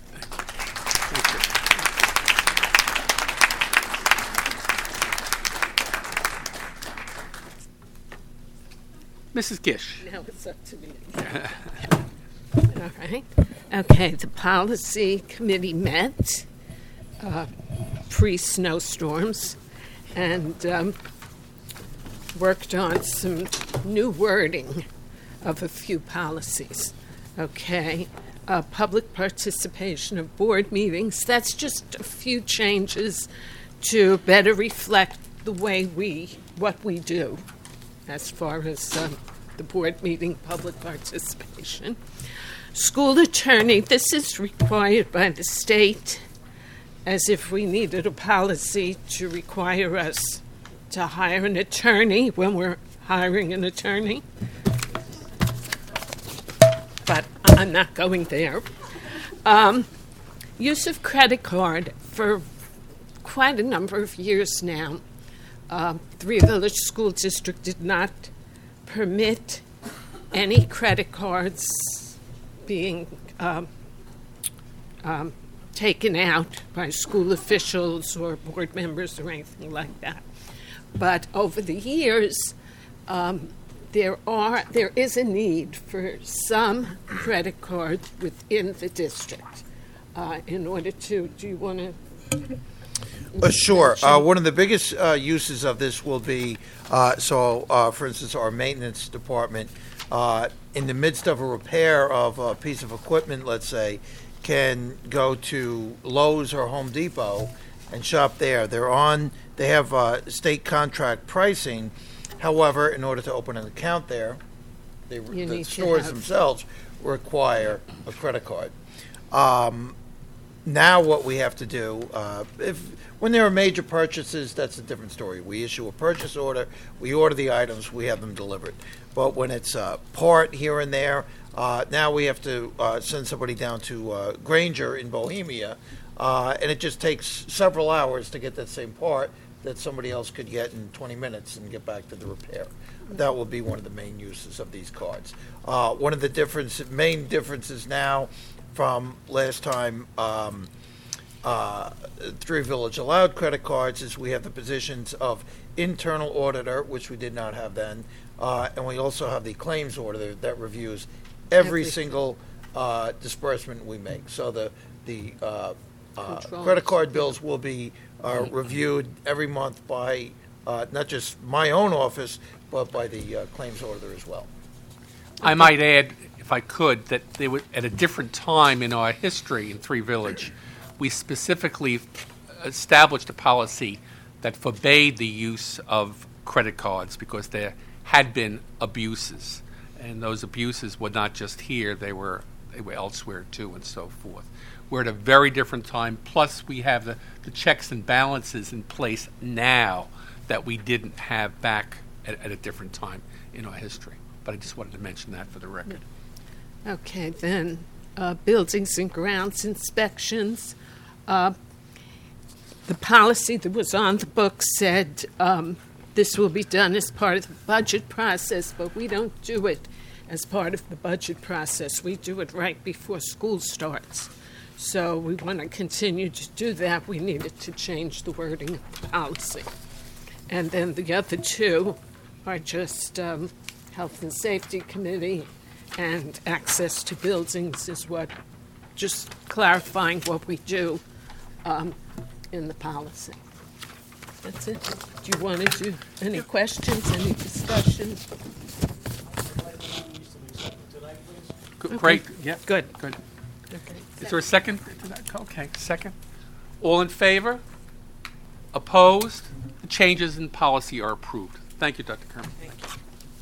Missus Gish. Now it's up to me. All right. Okay, the policy committee met uh, pre-snowstorms and um, worked on some new wording of a few policies. Okay. Uh, public participation of board meetings. That's just a few changes to better reflect the way we what we do as far as um, the board meeting public participation. School attorney, this is required by the state, as if we needed a policy to require us to hire an attorney when we're hiring an attorney. But I'm not going there. Um, use of credit card for quite a number of years now. Uh, Three Village School District did not permit any credit cards being um, um, taken out by school officials or board members or anything like that. But over the years, um, there are there is a need for some credit cards within the district uh, in order to. Do you want to? Uh, sure. Uh, one of the biggest uh, uses of this will be, uh, so, uh, for instance, our maintenance department, uh, in the midst of a repair of a piece of equipment, let's say, can go to Lowe's or Home Depot and shop there. They're on, they have uh, state contract pricing. However, in order to open an account there, they, the stores have. themselves require a credit card. Um, Now what we have to do, uh, if when there are major purchases, that's a different story. We issue a purchase order, we order the items, we have them delivered. But when it's a part here and there, uh, now we have to uh, send somebody down to uh, Granger in Bohemia, uh, and it just takes several hours to get that same part that somebody else could get in twenty minutes and get back to the repair. That will be one of the main uses of these cards. Uh, one of the difference, main differences now from last time um, uh, Three Village allowed credit cards is we have the positions of internal auditor, which we did not have then, uh, and we also have the claims auditor that reviews every single uh, disbursement we make. So the the uh, uh, credit card bills will be uh, reviewed every month by uh, not just my own office, but by the uh, claims auditor as well. I might add, if I could, that they would, at a different time in our history in Three Village, we specifically established a policy that forbade the use of credit cards because there had been abuses, and those abuses were not just here; they were they were elsewhere too, and so forth. We're at a very different time. Plus, we have the, the checks and balances in place now that we didn't have back at, at a different time in our history. But I just wanted to mention that for the record. Okay, then, uh, buildings and grounds inspections. Uh, the policy that was on the book said um, this will be done as part of the budget process, but we don't do it as part of the budget process. We do it right before school starts. So we want to continue to do that. We needed to change the wording of the policy. And then the other two are just um, Health and Safety Committee and access to buildings is what, just clarifying what we do um, in the policy. That's it. Do you want to do any questions, any discussion? Good, Okay. Great. Yeah. Good. Good. Okay. Is there a second? Okay, second. All in favor? Opposed? The changes in policy are approved. Thank you, Doctor Kerman. Thank you.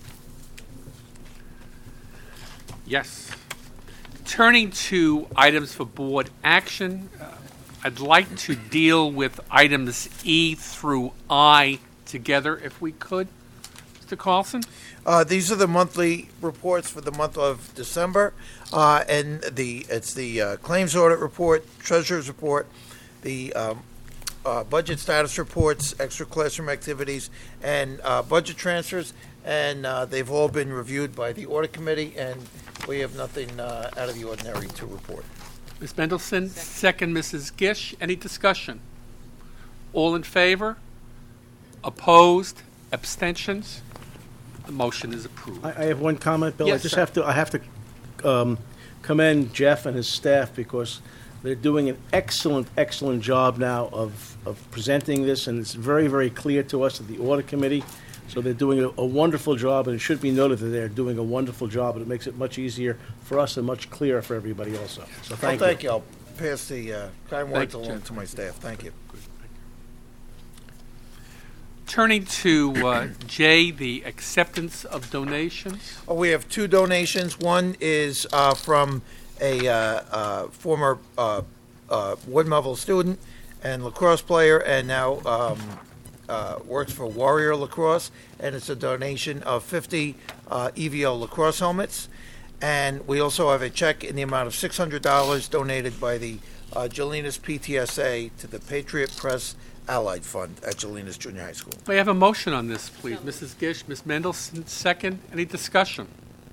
Yes. Turning to items for board action, uh, I'd like to deal with items E through I together, if we could. Mister Carlson? Uh, these are the monthly reports for the month of December, uh, and the it's the uh, claims audit report, treasurer's report, the um, uh, budget status reports, extra classroom activities, and uh, budget transfers, and uh, they've all been reviewed by the audit committee, and we have nothing uh, out of the ordinary to report. Miz Mendelson, second, Missus Gish. Any discussion? All in favor? Opposed? Abstentions? The motion is approved. I, I have one comment, Bill. Yes, I just sir. have to. I have to um, commend Jeff and his staff because they're doing an excellent, excellent job now of of presenting this, and it's very, very clear to us at the audit committee. So they're doing a, a wonderful job, and it should be noted that they're doing a wonderful job, and it makes it much easier for us and much clearer for everybody also. So thank well, you. thank you. I'll pass the uh, kind Thank words you, along Jeff. to my staff. Thank you. Turning to uh, J, the acceptance of donations. Uh, we have two donations. One is uh, from a uh, uh, former uh, uh, Wood Melville student and lacrosse player, and now um, uh, works for Warrior Lacrosse, and it's a donation of fifty uh, E V O lacrosse helmets. And we also have a check in the amount of six hundred dollars donated by the uh, Jolinas P T S A to the Patriot Press Allied Fund at Jolinas Junior High School. May I have a motion on this, please? Missus Gish, Miz Mendelson, second. Any discussion?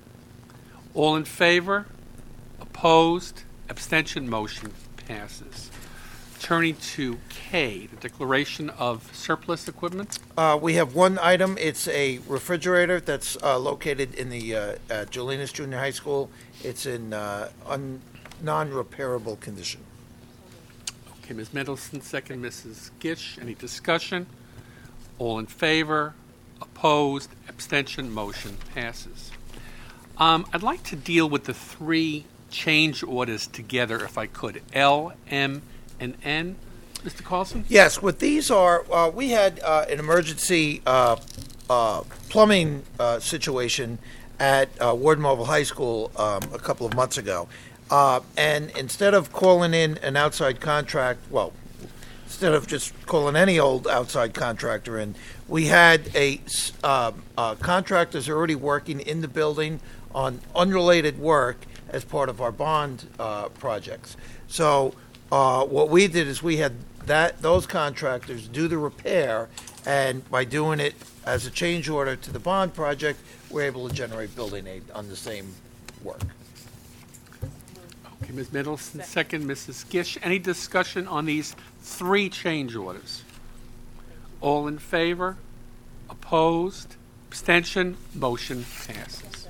All in favor? Opposed? Abstention? Motion passes. Turning to K, the declaration of surplus equipment. Uh, we have one item. It's a refrigerator that's uh, located in the uh, at Jolinas Junior High School. It's in uh, un- non-repairable condition. Okay, Miz Mendelson, second. Missus Gish, any discussion? All in favor? Opposed? Abstention? Motion passes. Um, I'd like to deal with the three change orders together, if I could. L, M, and N. Mister Carlson? Yes, what these are, uh, we had uh, an emergency uh, uh, plumbing uh, situation at uh, Ward Melville High School um, a couple of months ago. Uh, and instead of calling in an outside contract, well, instead of just calling any old outside contractor in, we had a uh, uh, contractors already working in the building on unrelated work as part of our bond uh, projects. So uh, what we did is we had that those contractors do the repair, and by doing it as a change order to the bond project, we're able to generate building aid on the same work. Okay, Miz Mendelson, second. Missus Gish, any discussion on these three change orders? All in favor? Opposed? Abstention? Motion passes.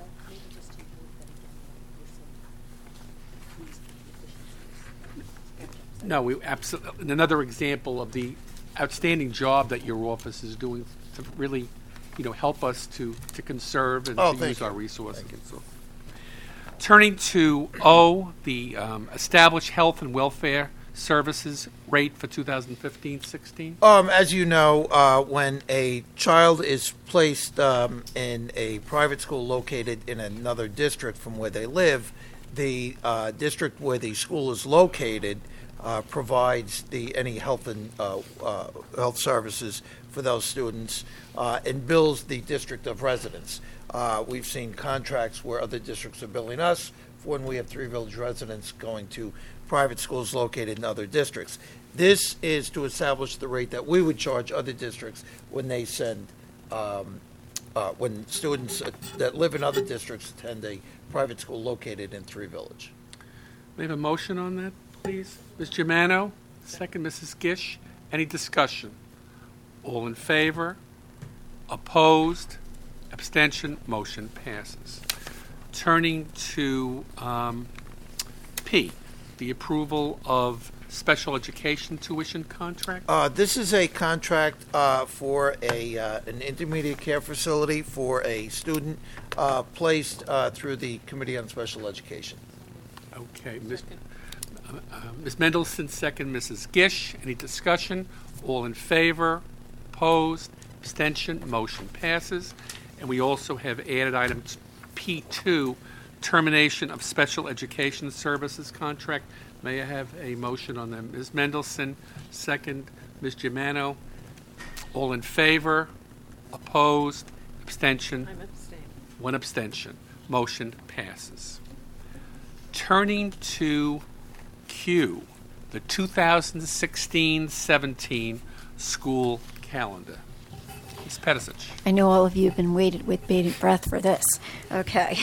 No, we absolutely. Another example of the outstanding job that your office is doing to really, you know, help us to, to conserve and Oh, to thank use you. our resources. And so, turning to O, the um, established health and welfare services rate for two thousand fifteen sixteen. Um, as you know, uh, when a child is placed um, in a private school located in another district from where they live, the uh, district where the school is located uh, provides the any health and uh, uh, health services for those students uh, and bills the district of residence. Uh, we've seen contracts where other districts are billing us for when we have three village residents going to private schools located in other districts. This is to establish the rate that we would charge other districts when they send, um, uh, when students uh, that live in other districts attend a private school located in Three Village. May I have a motion on that, please? Miz Germano, second. Missus Gish, any discussion? All in favor? Opposed? Abstention? Motion passes. Turning to um, P, the approval of special education tuition contract. Uh, this is a contract uh, for a uh, an intermediate care facility for a student uh, placed uh, through the Committee on Special Education. Okay, Miz Uh, uh, Miz Mendelson, second. Missus Gish, any discussion? All in favor? Opposed? Abstention? Motion passes. And we also have added item P two, termination of special education services contract. May I have a motion on that? Miz Mendelson, second. Miz Germano, all in favor? Opposed? Abstention? I'm abstaining. One abstention. Motion passes. Turning to Q, the two thousand sixteen seventeen school calendar. Miz Pedicic. I know all of you have been waited with bated breath for this. Okay.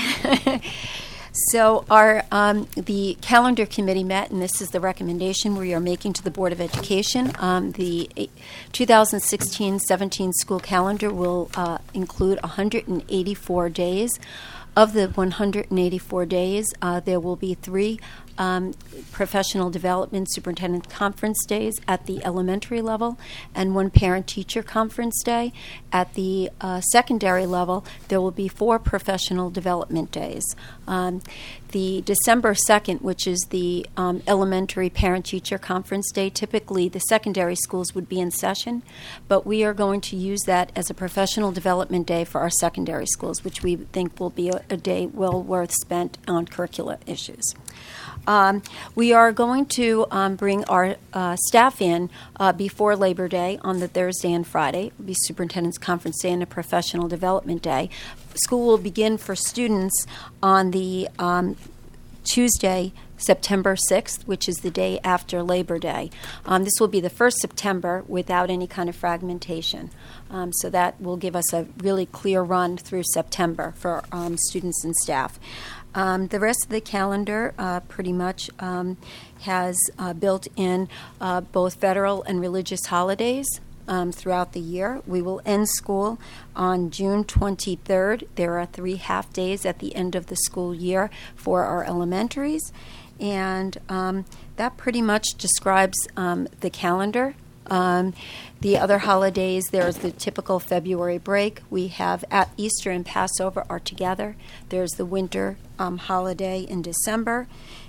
So our um, the calendar committee met, and this is the recommendation we are making to the Board of Education. Um, the two thousand sixteen seventeen school calendar will uh, include one hundred eighty-four days. Of the one hundred eighty-four days, uh, there will be three um, professional development superintendent conference days at the elementary level and one parent-teacher conference day. At the uh, secondary level, there will be four professional development days. Um, the December second, which is the um, elementary parent-teacher conference day, typically the secondary schools would be in session, but we are going to use that as a professional development day for our secondary schools, which we think will be a, a day well worth spent on curricula issues. Um, we are going to um, bring our uh, staff in uh, before Labor Day on the Thursday and Friday. It will be Superintendent's Conference Day and a Professional Development Day. School will begin for students on the um, Tuesday, September sixth, which is the day after Labor Day. Um, this will be the first September without any kind of fragmentation. Um, so that will give us a really clear run through September for um, students and staff. Um, the rest of the calendar uh, pretty much um, has uh, built in uh, both federal and religious holidays um, throughout the year. We will end school on June twenty-third. There are three half days at the end of the school year for our elementaries. And um, that pretty much describes um, the calendar. Um, the other holidays, there's the typical February break. We have at Easter and Passover are together. There's the winter um, holiday in December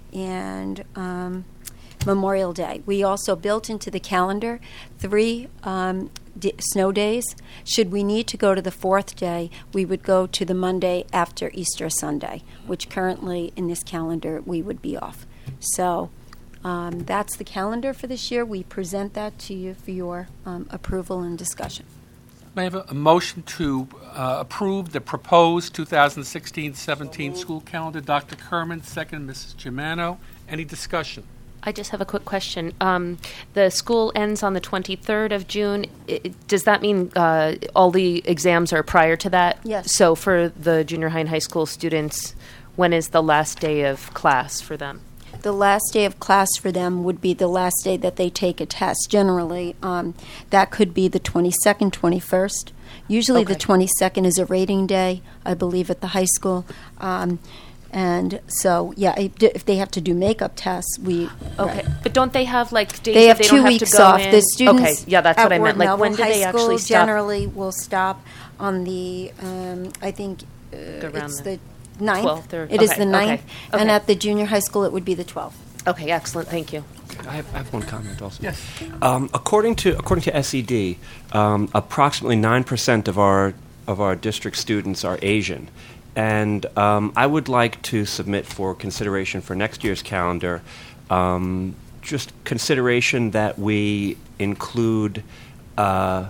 and um, Memorial Day. We also built into the calendar three um, d- snow days. Should we need to go to the fourth day, we would go to the Monday after Easter Sunday, which currently in this calendar we would be off. So Um, that's the calendar for this year. We present that to you for your um, approval and discussion. May I have a, a motion to uh, approve the proposed two thousand sixteen seventeen school calendar? Doctor Kerman, second, Missus Germano. Any discussion? I just have a quick question. Um, the school ends on the twenty-third of June. I, does that mean uh, all the exams are prior to that? Yes. So for the junior high and high school students, when is the last day of class for them? The last day of class for them would be the last day that they take a test. Generally, um, that could be the twenty-second, twenty-first. Usually Okay. the twenty-second is a rating day, I believe, at the high school. Um, and so, yeah, if if they have to do makeup tests, we... Okay, but don't they have like days They have that they two don't have weeks to go off. in? The students okay, yeah, that's at what I Ward meant. Like Melville when do High they School actually stop? generally will stop on the, um, I think, uh, Around it's the the ninth. twelfth or- It is okay, the ninth. okay, And okay. at the junior high school, it would be the twelfth. Okay, excellent. Thank you. I have, I have one comment also. Yes. Um, according to according to S E D, um, approximately nine percent of our of our district students are Asian, and um, I would like to submit for consideration for next year's calendar, um, just consideration that we include. Uh,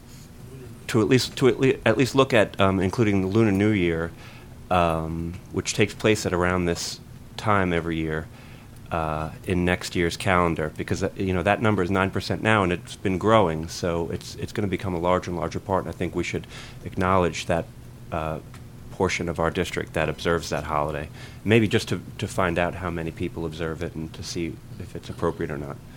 to at least to at, le- at least look at um, including the Lunar New Year, um, which takes place at around this time every year. Uh, in next year's calendar, because uh, you know that number is nine percent now, and it's been growing, so it's it's going to become a larger and larger part. And I think we should acknowledge that uh, portion of our district that observes that holiday, maybe just to to find out how many people observe it and to see if it's appropriate or not.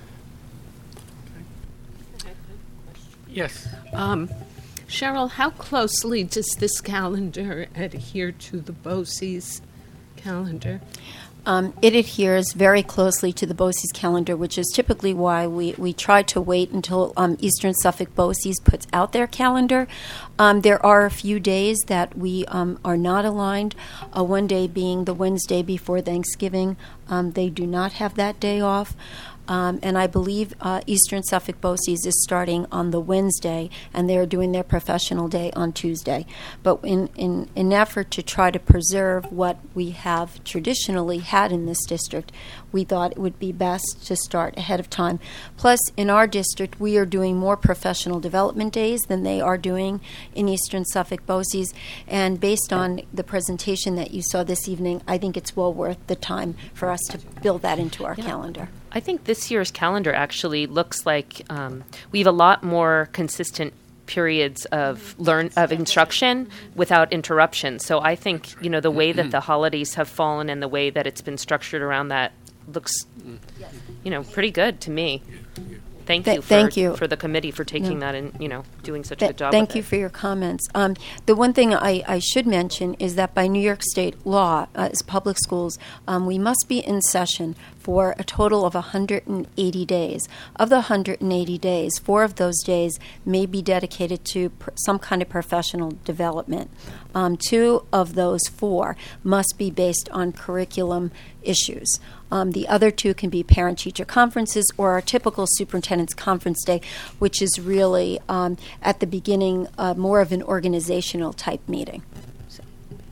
Yes. Um, Cheryl, how closely does this calendar adhere to the BOCES calendar? Um, it adheres very closely to the BOCES calendar, which is typically why we, we try to wait until um, Eastern Suffolk BOCES puts out their calendar. Um, there are a few days that we um, are not aligned, uh, one day being the Wednesday before Thanksgiving. Um, they do not have that day off. Um, and I believe uh, Eastern Suffolk BOCES is starting on the Wednesday, and they're doing their professional day on Tuesday. But in, in, in an effort to try to preserve what we have traditionally had in this district, we thought it would be best to start ahead of time. Plus, in our district, we are doing more professional development days than they are doing in Eastern Suffolk BOCES. And based on the presentation that you saw this evening, I think it's well worth the time for us to build that into our Yeah. calendar. I think this year's calendar actually looks like um, we have a lot more consistent periods of learn of instruction without interruption. So I think, you know, the way that the holidays have fallen and the way that it's been structured around that looks, you know, pretty good to me. Thank Th- you for, thank you. for the committee for taking No. that and, you know, doing such a Th- good job Thank with you it. for your comments. Um, the one thing I, I should mention is that by New York State law, uh, as public schools, um, we must be in session for a total of one hundred eighty days. Of the one hundred eighty days, four of those days may be dedicated to pr- some kind of professional development. Um, two of those four must be based on curriculum issues. Um, the other two can be parent-teacher conferences or our typical superintendent's conference day, which is really um, at the beginning uh, more of an organizational type meeting. So.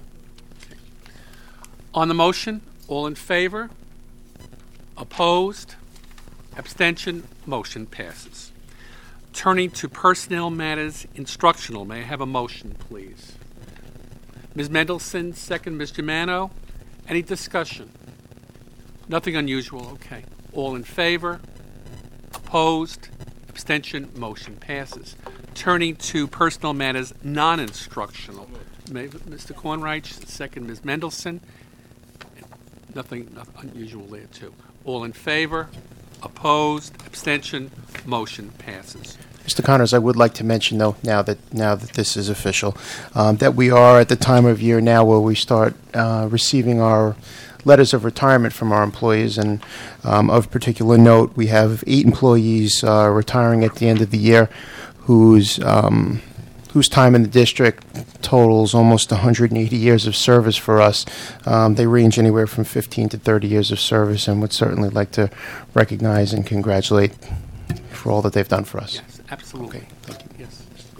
On the motion, all in favor? Opposed? Abstention? Motion passes. Turning to personnel matters, instructional. May I have a motion, please? Miz Mendelson, second. Miz Germano. Any discussion? Nothing unusual. Okay. All in favor? Opposed? Abstention? Motion passes. Turning to personnel matters, non-instructional. May, Mister Kornreich, second. Miz Mendelson. Nothing, nothing unusual there, too. All in favor? Opposed? Abstention? Motion passes. Mister Connors, I would like to mention, though, now that now that this is official, um, that we are at the time of year now where we start uh, receiving our letters of retirement from our employees, and um, of particular note, we have eight employees uh, retiring at the end of the year, whose um, whose time in the district totals almost one hundred eighty years of service for us. Um, they range anywhere from fifteen to thirty years of service, and would certainly like to recognize and congratulate for all that they've done for us. Yes, absolutely. Okay, thank you. Yes, good.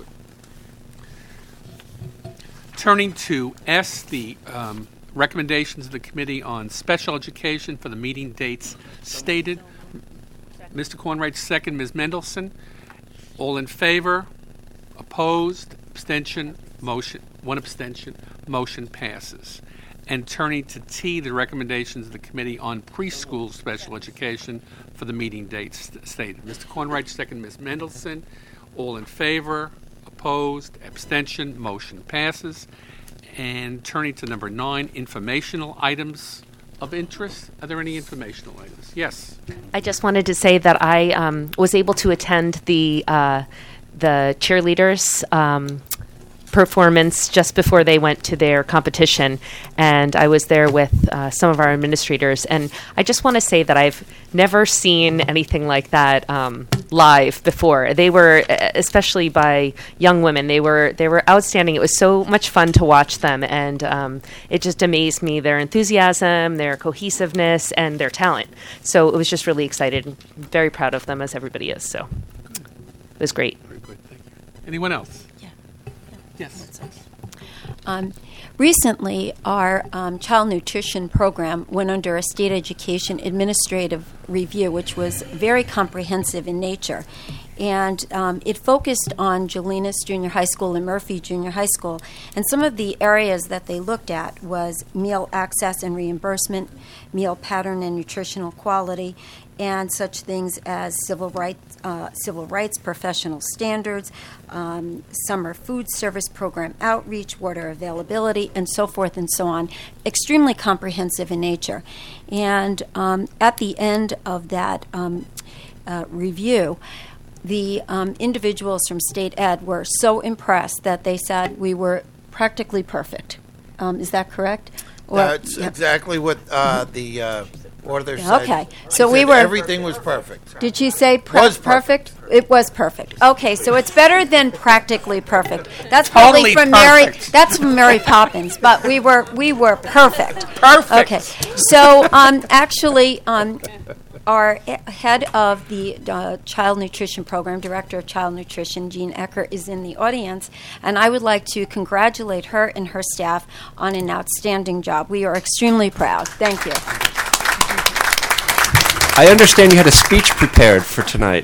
Turning to S, the um, recommendations of the Committee on Special Education for the meeting dates stated. Mister Kornreich, second. Miz Mendelson. All in favor? Opposed? Abstention? Motion. One abstention. Motion passes. And turning to T, the recommendations of the Committee on Preschool Special Education for the meeting dates stated. Mister Kornreich, second. Miz Mendelson. All in favor? Opposed? Abstention? Motion passes. And turning to number nine, informational items of interest. Are there any informational items? Yes. I just wanted to say that I um, was able to attend the uh, the cheerleaders um, performance just before they went to their competition, and I was there with uh, some of our administrators, and I just want to say that I've never seen anything like that um, live before. They were, especially by young women, they were they were outstanding. It was so much fun to watch them, and um, it just amazed me, their enthusiasm, their cohesiveness, and their talent. So it was just really excited, and very proud of them, as everybody is. So it was great. Very good, thank you. Anyone else? Yes. Um, recently, our um, child nutrition program went under a state education administrative review, which was very comprehensive in nature. And um, it focused on Jolinas Junior High School and Murphy Junior High School. And some of the areas that they looked at was meal access and reimbursement, meal pattern and nutritional quality, and such things as civil rights, uh, civil rights, professional standards, um, summer food service program outreach, water availability, and so forth and so on. Extremely comprehensive in nature. And um, at the end of that um, uh, review, the um, individuals from State Ed were so impressed that they said we were practically perfect. Um, is that correct? Or, That's yeah. exactly what uh, the uh, auditor Yeah, said. okay. She So we said were- everything was perfect. Did she say pre- Was perfect. It was perfect. Okay, so it's better than practically perfect. That's Totally probably from Mary. perfect. That's from Mary Poppins. But we were we were perfect. Perfect. Okay, so um, actually, um, our e- head of the uh, Child Nutrition Program, Director of Child Nutrition, Jean Ecker, is in the audience, and I would like to congratulate her and her staff on an outstanding job. We are extremely proud. Thank you. I understand you had a speech prepared for tonight.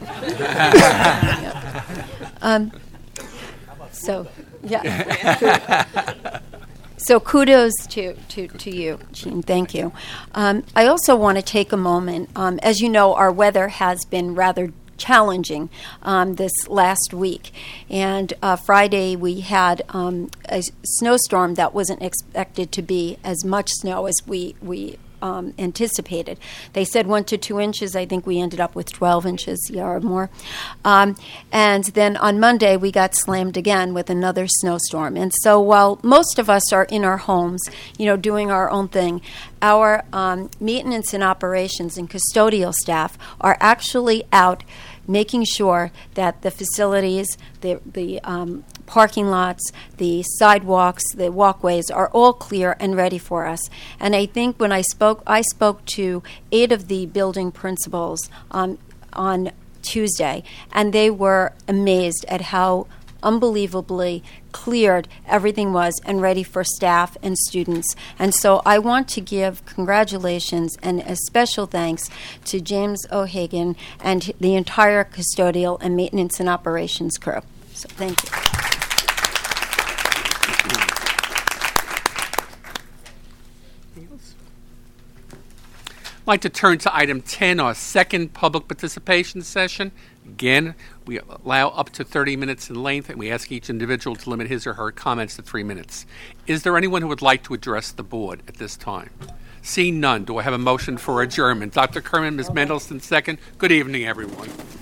Um, so, yeah. So kudos to, to, to you, Jean. Thank you. Um, I also want to take a moment. Um, as you know, our weather has been rather challenging um, this last week. And uh, Friday we had um, a snowstorm that wasn't expected to be as much snow as we, we um, anticipated. They said one to two inches. I think we ended up with twelve inches, yeah, or more. Um, and then on Monday, we got slammed again with another snowstorm. And so while most of us are in our homes, you know, doing our own thing, our um, maintenance and operations and custodial staff are actually out making sure that the facilities, the, the um, parking lots, the sidewalks, the walkways are all clear and ready for us. And I think when I spoke, I spoke to eight of the building principals um, on Tuesday, and they were amazed at how unbelievably cleared everything was and ready for staff and students. And so I want to give congratulations and a special thanks to James O'Hagan and the entire custodial and maintenance and operations crew. So thank you. I'd like to turn to item ten, our second public participation session. Again, we allow up to thirty minutes in length, and we ask each individual to limit his or her comments to three minutes. Is there anyone who would like to address the board at this time? Seeing none, do I have a motion for adjournment? Doctor Kerman, Miz Mendelson, second. Good evening, everyone.